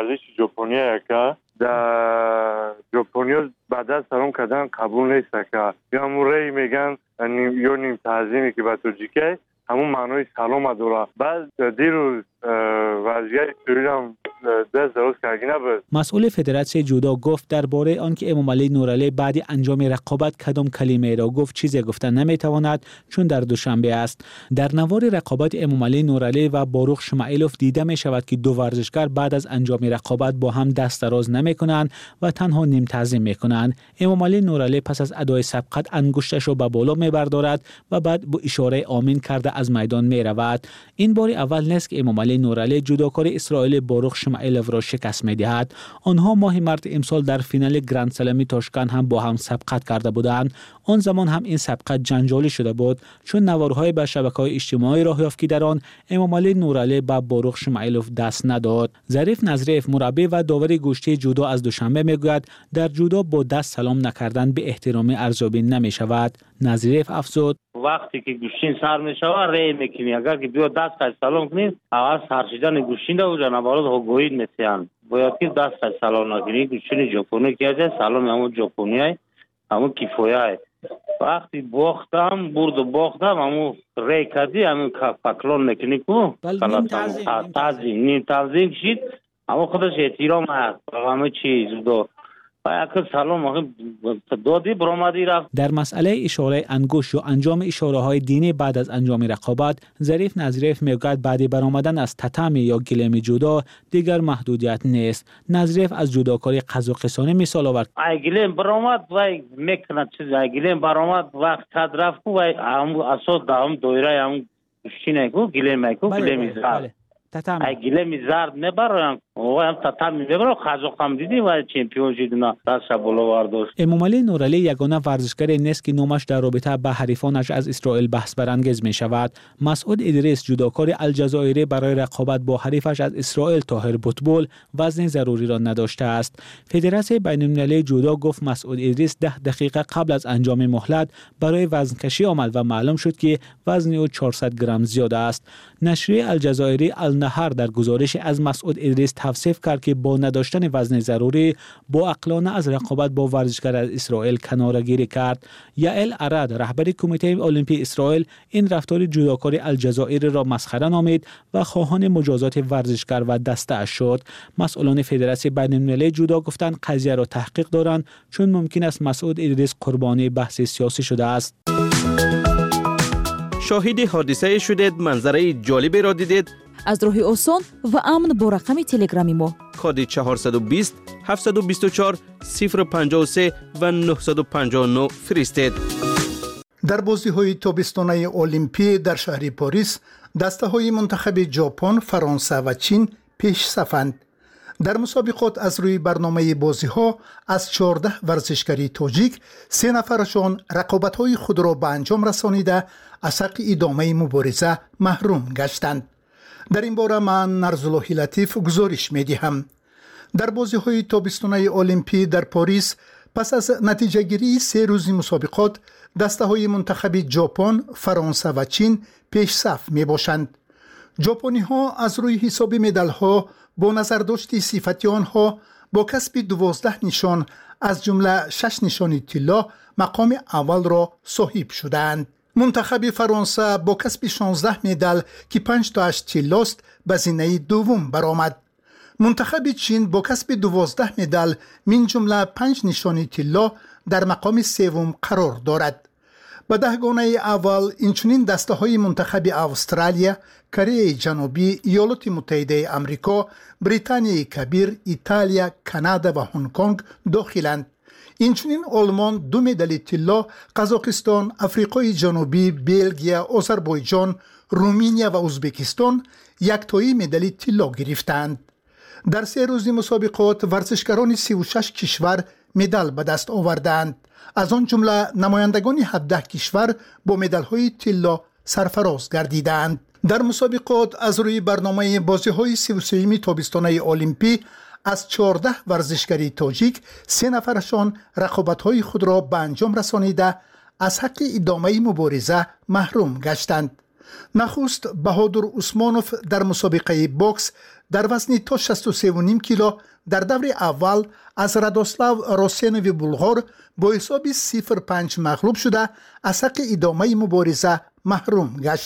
[SPEAKER 9] ورزش ژاپنی که در ژاپنیا بعد از سلام کردن قبول نیست که یا موری میگن یا نیم تعظیمی که به تاجیکی همون معنای سلام داره. بعد دیروز وضعیت سوریل هم دست درست کردی نبود.
[SPEAKER 6] مسئول فدراسیون جودو گفت درباره آنکه امامعلی نورعلی بعد انجام رقابت کدام کلمه را گفت چیزی گفتن نمیتواند چون در دوشنبه است. در نوار رقابت امامعلی نورعلی و باروخ شمائلوف دیده می شود که دو ورزشکار بعد از انجام رقابت با هم دست دراز نمی کنند و تنها نیم تعظیم می کنند. امامعلی نورعلی پس از ادای سبقت انگشتش را به بالا می بردارد و بعد با اشاره آمین کرده از میدان می رود. این بار اول نیست که امامعلی نورعلی جودوکار اسرائیل باروخ شمائلوف را شکست می دهد. آنها ماه مارس امسال در فینال گرند سلمی تاشکند هم با هم سبقت کرده بودند. آن زمان هم این سبقت جنجالی شده بود چون نوارهای به شبکه‌های اجتماعی راه یافت که در آن امامعلی نورعلی به باروخ شمائلوف دست نداد. ظریف نظریف مربی و داور گشتی جودو از دوشنبه میگوید در جودو با دست سلام نکردن به احترام ارزیابی نمی شود. نظریف افزود
[SPEAKER 10] وقتی که گوشتین سر میشود ری میکنی اگر که بیا دست کش سلام کنید اول سرشیدن گوشتین ده و جنبالات ها گوید میسیان باید که دست کش سلام نکنید گوشتین ژاپنی که هست سلام همون ژاپنی های همون کیفوی های وقتی باختم برد و باختم همون ری کردی همون پکلون نکنی کو نیم تعظیم شید همون خودش احترام هست همه چیز دو
[SPEAKER 6] در مسئله اشاره انگشت و انجام اشاره های دینی بعد از انجام رقابت ظریف نظریف میگوید بعد برآمدن از تتمی یا گلیم جودو دیگر محدودیت نیست. نظریف از جودوکاری قزاقستانی مثال آورد.
[SPEAKER 10] گلیم برآمد و میکنه چیز گلیم برآمد وقت قد رفت و هم اساس دام دایره هم گوشینه کو گلیم کو گلیم زرد گلیم زرد نبرن و هم تتمی میبره قزاقستان دیدی و چمپیون شدن دست بالا برداشت.
[SPEAKER 6] امامعلی نورعلی یگانه ورزشکاری نیست که نامش در رابطه با حریفانش از اسرائیل بحث برانگیز می شود. مسعود ادریس جودوکار الجزایری برای رقابت با حریفش از اسرائیل طاهر بوتبول وزن ضروری را نداشته است. فدراسیون بین‌المللی جودو گفت مسعود ادریس 10 دقیقه قبل از انجام مهلت برای وزنکشی آمد و معلوم شد که وزن او 400 گرم زیاد است. نشریه الجزایری النهر در گزارش از مسعود ادریس توصیف کرد که با نداشتن وزن ضروری با عقلانه از رقابت با ورزشکار از اسرائیل کناره‌گیری کرد. یائل ارد رهبر کمیته المپی اسرائیل این رفتار جودوکار الجزایری را مسخره نامید و خواهان مجازات ورزشکار و دسته اش شد. مسئولان فدراسیون بین‌المللی جودو گفتند قضیه را تحقیق دارند چون ممکن است مسعود ادریس قربانی بحث سیاسی شده است.
[SPEAKER 8] شاهد حادثه شدید، منظره جالبی را دیدید؟
[SPEAKER 3] از راه آسان و امن با رقم تلگرامی ما
[SPEAKER 8] کد 420 724 053 و 959 فرستید.
[SPEAKER 11] در بازی‌های تابستانه المپی در شهر پاریس دسته‌های منتخب ژاپن، فرانسه و چین پیش صفند. در مسابقات از روی برنامه بازی‌ها از 14 ورزشکاری تاجیک 3 نفرشان رقابت‌های خود را به انجام رسانیده از حق ادامه مبارزه محروم گشتند. در این باره من نرزاللهی لطیف گزارش می‌دهم. در بازی‌های تابستانه المپی در پاریس پس از نتیجه گیری 3 روزی مسابقات دسته‌های منتخب ژاپن، فرانسه و چین پیش صف می‌باشند. ژاپنی‌ها از روی حساب مدال‌ها با نظرداشت صفتی آنها با کسب 12 نشان از جمله 6 نشان طلا مقام اول را صاحب شدند. منتخب فرانسه با کسب 16 مدال که 5 تا 8 طلاست به زینه دوم برآمد. منتخب چین با کسب 12 مدال من جمله 5 نشان طلا در مقام سوم قرار دارد. به دهگانه اول اینچنین دسته های منتخب استرالیا، کره جنوبی، ایالات متحده آمریکا، بریتانیای کبیر، ایتالیا، کانادا و هنگ کنگ داخلند. اینچنین آلمان 2 مدال طلا، قزاقستان، آفریقای جنوبی، بلژیم، آذربایجان، رومانیا و ازبکستان 1 تایی مدال طلا گرفتند. در 3 روزی مسابقات ورزشکاران 36 کشور مدال به دست آوردند. از آن جمله نمایندگان 17 کشور با مدال‌های طلا سرفراز گردیدند. در مسابقات از روی برنامه بازی‌های 33 تابستانه المپی از 14 ورزشکاری تاجیک 3 نفرشان رقابت‌های خود را به انجام رسانیده از حق ادامه مبارزه محروم گشتند. نخست بهادر عثمانوف در مسابقه بوکس در وزن تا 63.5 کیلو در دور اول از رادوسلاو روسینوی بلغار با حساب 0-5 مغلوب شده از حق ادامه مبارزه محروم گشت.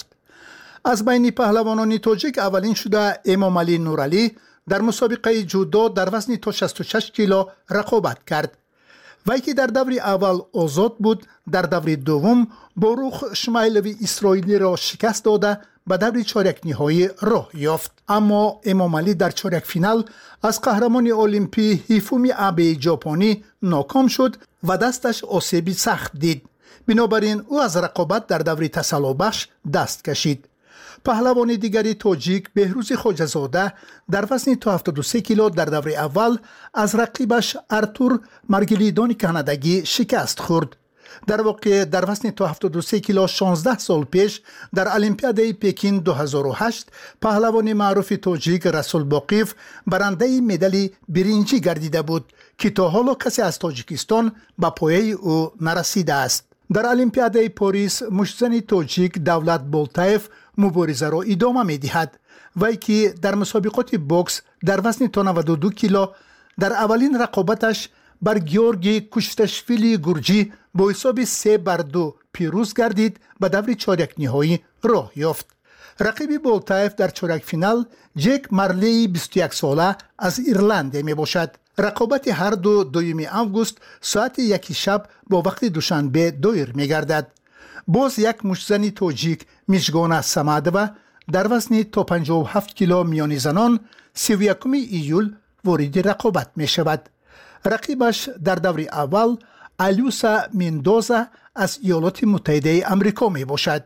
[SPEAKER 11] از بین پهلوانان تاجیک اولین شده امامعلی نورعلی در مسابقه جودو در وزن تا 66 کیلو رقابت کرد. وی که در دور اول آزاد بود، در دور دوم باروخ شمایلوی اسرائیلی را شکست داده به دور چارک نهایی راه یافت. اما امامعلی در چارک فینال از قهرمان المپی هیفومی آبه ژاپنی ناکام شد و دستش آسیبی سخت دید. بنابراین او از رقابت در دور تسلابخش دست کشید. پهلوان دیگری تاجیک بهروز خواجه‌زاده در وزن تا 73 کیلو در دور اول از رقیبش ارتور مرگلیدان کانادایی شکست خورد. در واقع در وزن تا 73 کیلو 16 سال پیش در المپیاد پکین 2008 پهلوان معروف تاجیک رسول باقیف برنده مدال برنجی گردیده بود که تا حالا کسی از تاجیکستان به پایه او نرسیده است. در المپیاد پاریس مشتزن تاجیک دولت بولتایف مبارزه را ادامه می دهد. وی که در مسابقات بوکس در وزن تا 92 کیلو در اولین رقابتش بر گیورگی کوشتشویلی گورجی با حساب 3-2 پیروز گردید و دور چارک نهایی راه یافت. رقیب بولتایف در چارک فینال جک مارلی 21 ساله از ایرلند می باشد. رقابت هر دو 2 آگوست ساعت 1 شب با وقت دوشنبه دایر می گردد. باز یک مشتزن تاجیک میشگان سمادوه در وزن تا 57 کیلو میانی زنان 31 ایول وارد رقابت می شود. رقیبش در دور اول الیوسا مندوزا از ایالات متحده امریکا می باشد.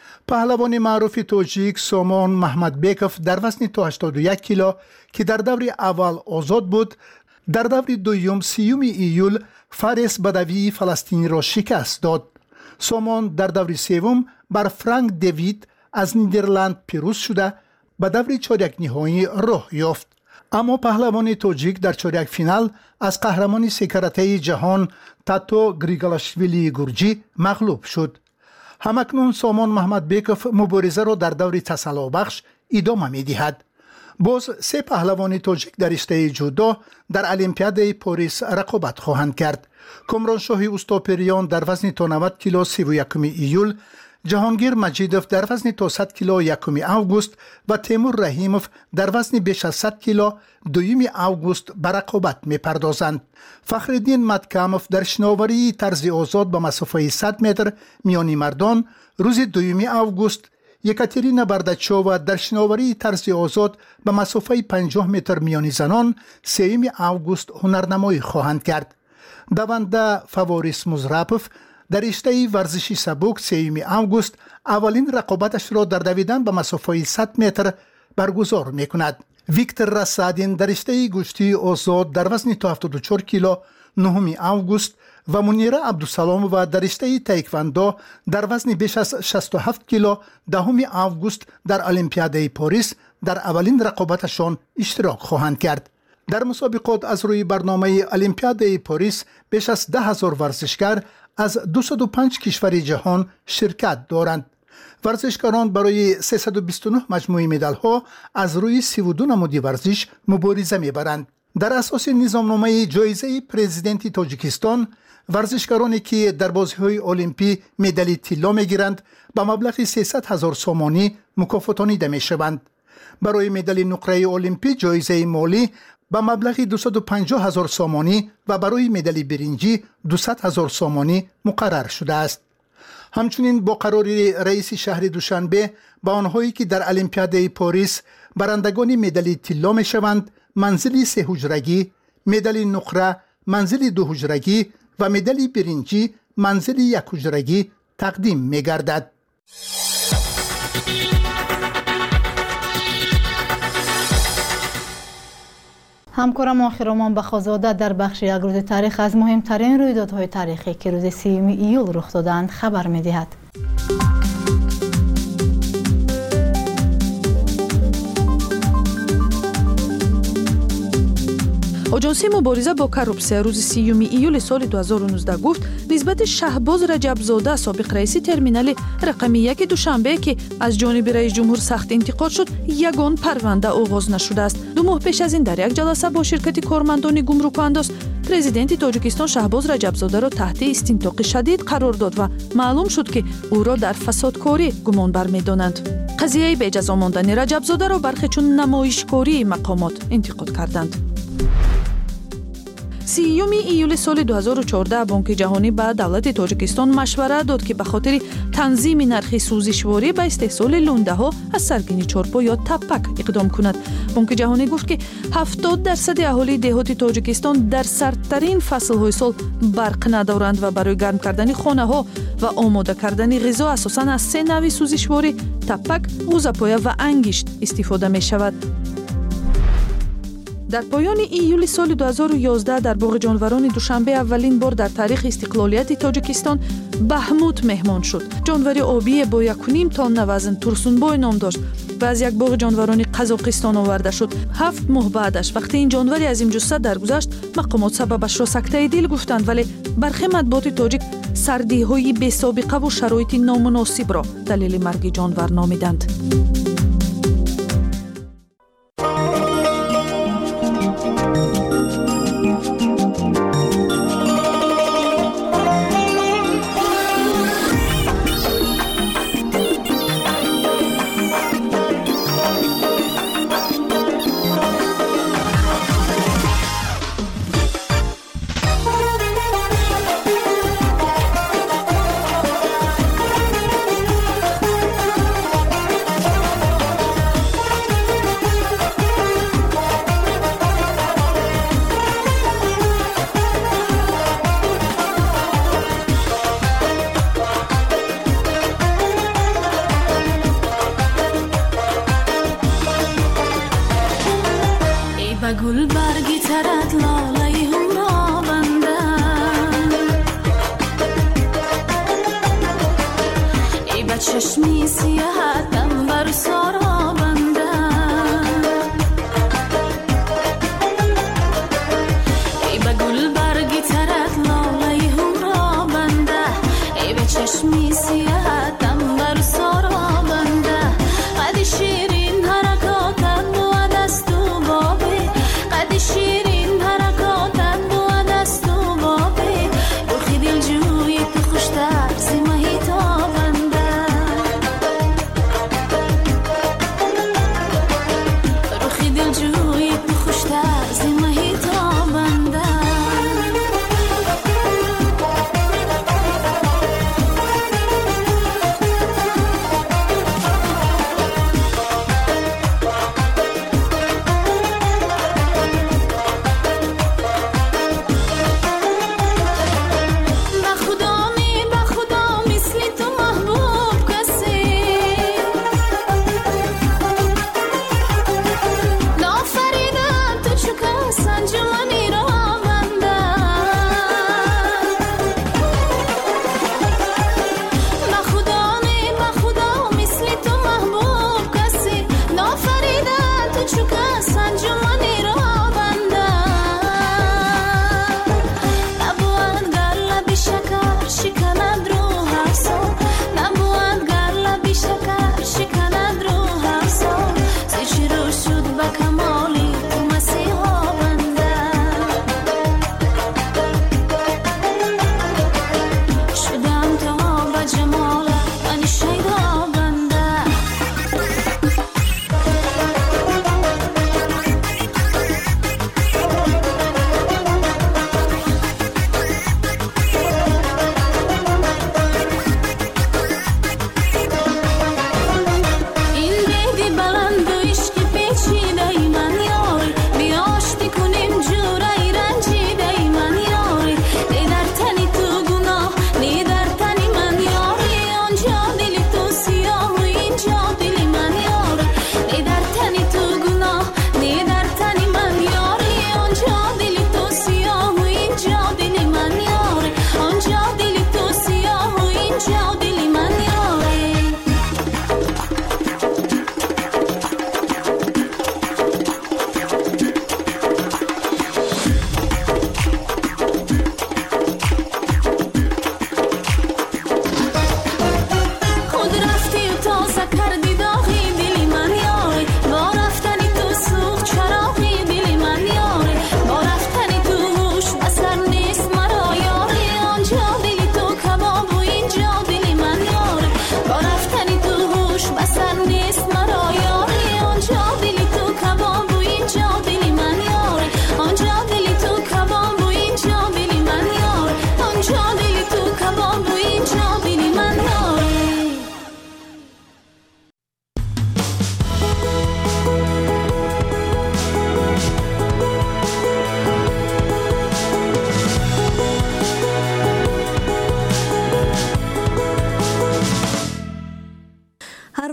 [SPEAKER 11] پهلوان معروف تاجیک سامان محمد بیکوف در وزن تا 81 کیلو که در دور اول آزاد بود در دور دوم 30 ایول فارس بدوی فلسطینی را شکست داد. سامان در دور سوم بر فرانک دیوید از نیدرلند پیروز شده به دور چارک نهایی راه یافت. اما پهلوان تاجیک در چارک فینال از قهرمان 3 کرته جهان تاتو گریگالاشویلی گورجی مغلوب شد. همکنون سامان محمد بیکوف مبارزه را در دور تسلابخش ادامه می دهد. باز 3 پهلوان تاجیک در رشته جودو در المپیاد پاریس رقابت خواهند کرد. کامران شاهی اوستاپریان در وزن تا 90 کیلو 31 ایول، جهانگیر مجیدوف در وزن تا 100 کیلو 1 آگوست و تیمور رحیموف در وزن بیش از 100 کیلو 2 آگوست به رقابت می‌پردازند. فخرالدین مدکاموف در شناوری طرز آزاد به مسافه 100 متر میانی مردان روز 2 آگوست، یکاترینا برداچووا در شناوری طرز آزاد به مسافه 50 متر میانی زنان 3 آگوست هنرنمایی خواهند کرد. دونده فواریس مزرپوف در رشته ورزشی سبک 3 آگوست اولین رقابتش را در دویدن به مسافه 100 متر برگزار می کند. ویکتور راسادین در رشته گشتی آزاد در وزن تا 74 کیلو 9 آگوست و منیره عبدالسلامووا در رشته تایکواندو در وزن بیش از 67 کیلو 10 آگوست در المپیاد پاریس در اولین رقابتشان اشتراک خواهند کرد. در مسابقات از روی برنامه المپیاد پاریس بیش از 10,000 ورزشکار از 205 کشور جهان شرکت دارند. ورزشکاران برای 329 مجموعه مدال ها از روی 32 نماد ورزش مبارزه میبرند. در اساس نظامنامه جایزه پرزیدنت تاجیکستان، ورزشکارانی که در بازی‌های المپی مدال طلا میگیرند به مبلغ 300,000 سومانی مکافاتانیده میشوند. برای مدال نقره المپی جایزه مالی به مبلغ 250,000 سومانی و برای مدال برنجی 200,000 سومانی مقرر شده است. همچنین با قرار رئیس شهر دوشنبه با آنهایی که در المپیاد پاریس برندگان مدال طلا میشوند منزل 3 حجرگی، مدال نقره منزل 2 حجرگی و مدال برنجی منزل 1 حجرگی تقدیم می‌گردد.
[SPEAKER 12] همکارم آخرامان بخازاده در بخش یک روز تاریخ از مهمترین رویدادهای تاریخی که روز 30 ایول رخ دادند خبر می‌دهد.
[SPEAKER 1] آژانسی مبارزه با کورپسیا روز 30 ایول سال 2019 گفت نسبت شهباز رجبزاده سابق رئیس ترمینال رقمی 1 دوشنبه که از جانب رئیس جمهور سخت انتقاد شد یگان پرونده آغاز نشده است. 2 ماه پیش از این در یک جلسه با شرکت کارمندان گمرک و انداز پرزیدنت تاجیکستان شهباز رجبزاده را تحت استنطاق شدید قرار داد و معلوم شد که او را در فسادکاری گمان برمی‌دانند. قضیه بجزا ماندن رجبزاده را برخی چون نمایشکاری مقامات انتقاد کردند. 30 ایول سال 2014 بانک جهانی به دولت تاجیکستان مشوره داد که به خاطر تنظیم نرخ سوزشواری به استحصال لونده ها از سرگین چارپا یا تپک اقدام کند. بانک جهانی گفت که 70% اهالی دهات تاجیکستان در سردترین فصل‌های سال برق ندارند و برای گرم کردن خانه‌ها و آماده کردن غذا اساساً از 3 نوع سوزشواری تپک، قوزپایه و انگشت استفاده می شود. در پایان ایول سال 2011 در باغ جانوران دوشنبه اولین بار در تاریخ استقلالیت تاجیکستان بهموت مهمان شد. جانور آبی با 1.5 تن وزن ترسونبای نام داشت و از یک باغ جانوران قزاقستان آورده شد. 7 ماه بعدش وقتی این جانور عظیم جثه درگذشت مقامات سببش را سکته دل گفتند، ولی برخی مطبوعات تاجیک سردی‌های بی‌سابقه و شرایط نامناسب را دلیل مرگ جانور نامیدند.
[SPEAKER 13] گل برگی ترد لاله هم را بنده ای با چشمی سیاحتم بر سارا بنده ای با گل برگی ترد لاله هم را بنده ای با چشمی سیاحتم بر سارا بنده قد شیرین حرکاتم و دست و بابی قد شیرین حرکاتم و دست و بابی روخی دل جوی تو خوشتر زمهی تابنده روخی دل جوی تو خوشتر زمهی تابنده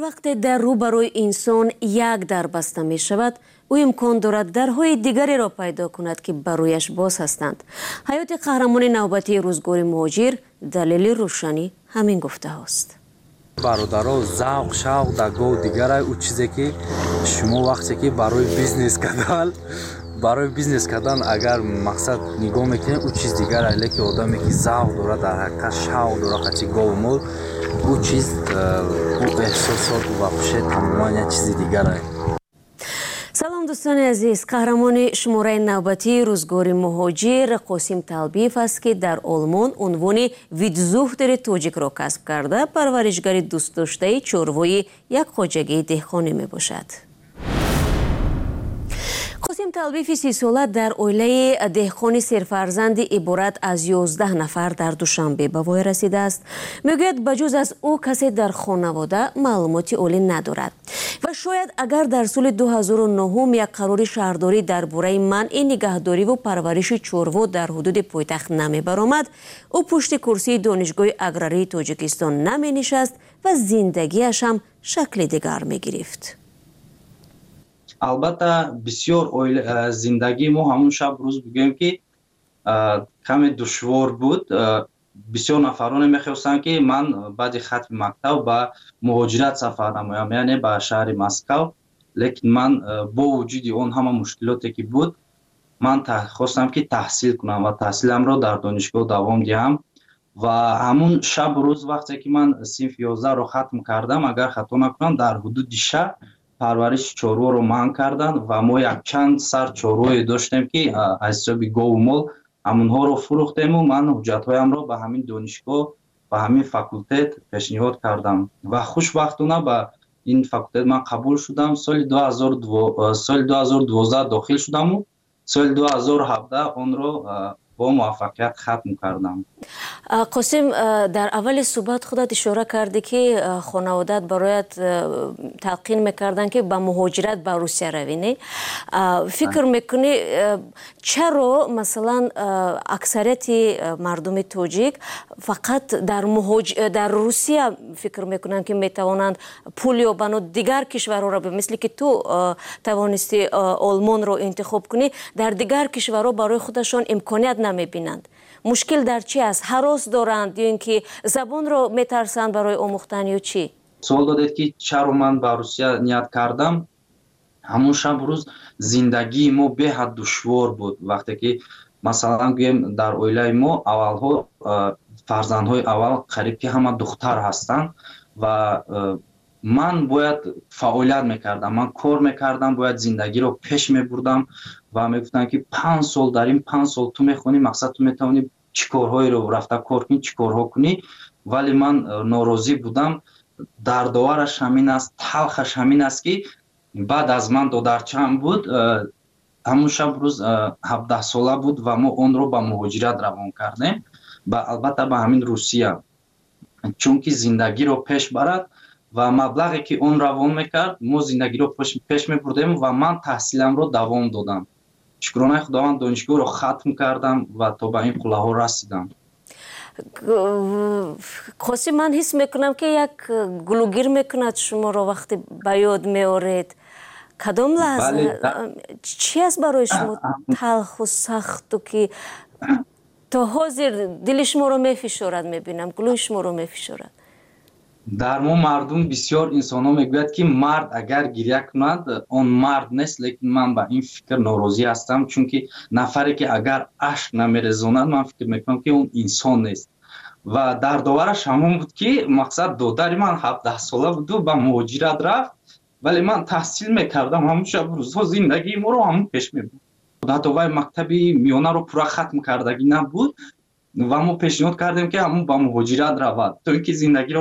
[SPEAKER 14] вақте дар рӯ барои инсон як дар баста мешавад, ӯ имкон дорад дарҳои дигареро пайдо кунад ки барояш боз ҳастанд. ҳаёти қаҳрамони навбатии рӯзгори муҳоҷир далели рӯшанӣ ҳамин гуфтаҳост.
[SPEAKER 15] бародаро завқ шавқ дар гоҳ дигарай ӯ чизе ки шумо вақте ки барои бизнес кардан агар мақсад нигоҳ мекунед ӯ чиз дигарай, леки одаме ки завқ дорад дар ҳақиқат шавқ дорад қачи гоҳу мол ӯ чиз ӯ эҳсосот ва хуше тамоман як чизи дигарай.
[SPEAKER 14] салом дӯстони азиз, қаҳрамони шумораи навбатии рӯзгори муҳоҷир Қосим Талбиев аст ки дар Олмон унвони витзӯхтери тоҷикро касб карда парваришгари дӯстдоштаи чорвои як хоҷагии деҳқонӣ мебошад. Қосим Талбиев 30 сола дар оилаи деҳқони серфарзанди иборат аз 11 нафар дар Душанбе ба воя расидааст. мегӯяд ба ҷуз аз ӯ касе дар хонавода маълумоти олӣ надорад ва шояд агар дар соли 2009 як қарори шаҳрдорӣ дар бораи манъи нигаҳдориву парвариши чорво дар ҳудуди пойтахт намебаромад, ӯ пушти курсии донишгоҳи аграрии Тоҷикистон наменишаст ва зиндагиашам шакли дигар мегирифт.
[SPEAKER 16] албатта бисёр зиндагии мо ҳамун шаб рӯз бигӯем ки каме душвор буд. бисёр нафароне мехостанд ки ман баъди хатми мактаб ба муҳоҷират сафар намоям, яъне ба шаҳри Москав. лекин ман бо вуҷуди он ҳама мушкилоте ки буд, ман хостам ки таҳсил кунам ва таҳсиламро дар донишгоҳ давом диҳам. ва ҳамун шаб рӯз вақте ки ман синфи 11ро хатм кардам, агар хато накунам, дар ҳудуди шаҳр парвариши чорворо манъ карданд ва мо якчанд сар чорвое доштем ки аз ҳисоби гову мол ҳамунҳоро фурӯхтему. ман ҳуҷҷатҳоямро ба ҳамин донишгоҳ ба ҳамин факултет пешниҳод кардам ва хушбахтона ба ин факултет ман қабул шудам. соли 2012 дохил шудаму соли 2017 онро бо муваффақият хатм кардам.
[SPEAKER 14] Қосим, дар аввали суҳбат худат ишора кардӣ ки хонаводаат бароят талқин мекарданд ки ба муҳоҷират ба Русия равӣ, не? Фикр мекунӣ чаро масалан аксарияти мардуми тоҷик фақат дар Русия фикр мекунанд ки метавонанд пул ёбану дигар кишварҳоро мисли ки ту тавонисти Олмонро интихоб кунӣ, дар дигар кишварҳо барои худашон имконият намебинанд. мушкил дар чи аст? ҳарос доранд ё ин ки забонро метарсанд барои омӯхтан ё чӣ?
[SPEAKER 16] суол додед ки чаро ман ба Русия ният кардам. ҳамун шаб рӯз зиндагии мо беҳад душвор буд. вақте ки масалан гӯем дар оилаи мо аввалҳо фарзандҳои аввал қариб ки ҳама духтар ҳастанд ва ман бояд фаъолият мекардам, ман кор мекардам, бояд зиндагиро пеш мебурдам ва мегуфтанд ки 5 сол дар ин 5 сол ту мехонӣ, мақсад ту метавонӣ чӣ корҳоеро рафта кор кунӣ, чӣ корҳо кунӣ. вале ман норозӣ будам. дардовараш ҳамин аст, талхаш ҳамин аст ки баъд аз ман додарчаам буд, ҳамун шаб рӯз 17 сола буд ва мо онро ба муҳоҷират равон кардем, албатта ба ҳамин Русия, чунки зиндагиро пеш барад ва маблағе ки он равон мекард, мо зиндагиро пеш мебурдем ва ман таҳсиламро давом додам. шукронаи худованд донишгоҳро хатм кардам ва то ба ин қуллаҳо расидам.
[SPEAKER 14] Қосим, ман ҳис мекунам ки як гулугир мекунад шуморо вақте ба ёд меоред. кадом лаҳза чӣ аст барои шумо талху сахту ки то ҳозир дили шуморо мефишорад? мебинам гулӯи шуморо мефишорад.
[SPEAKER 16] дар мо мардум бисёр инсонҳо мегӯяд ки мард агар гирья кунад он мард нест, лекин ман ба ин фикр норозӣ ҳастам, чунки нафаре ки агар ашк намерезонад, ман фикр мекунам ки он инсон нест. ва дардовараш ҳамон буд ки мақсад додари ман 17 сола буду ба муҳоҷират рафт, вале ман таҳсил мекардам, ҳамун шаб рӯзҳо зиндагии моро ҳамун пеш мебурд. ҳатто вай мактаби миёнаро пурра хатм кардагӣ набуд ва мо пешниҳод кардем ки ҳамун ба муҳоҷират равад, то ин ки зиндагиро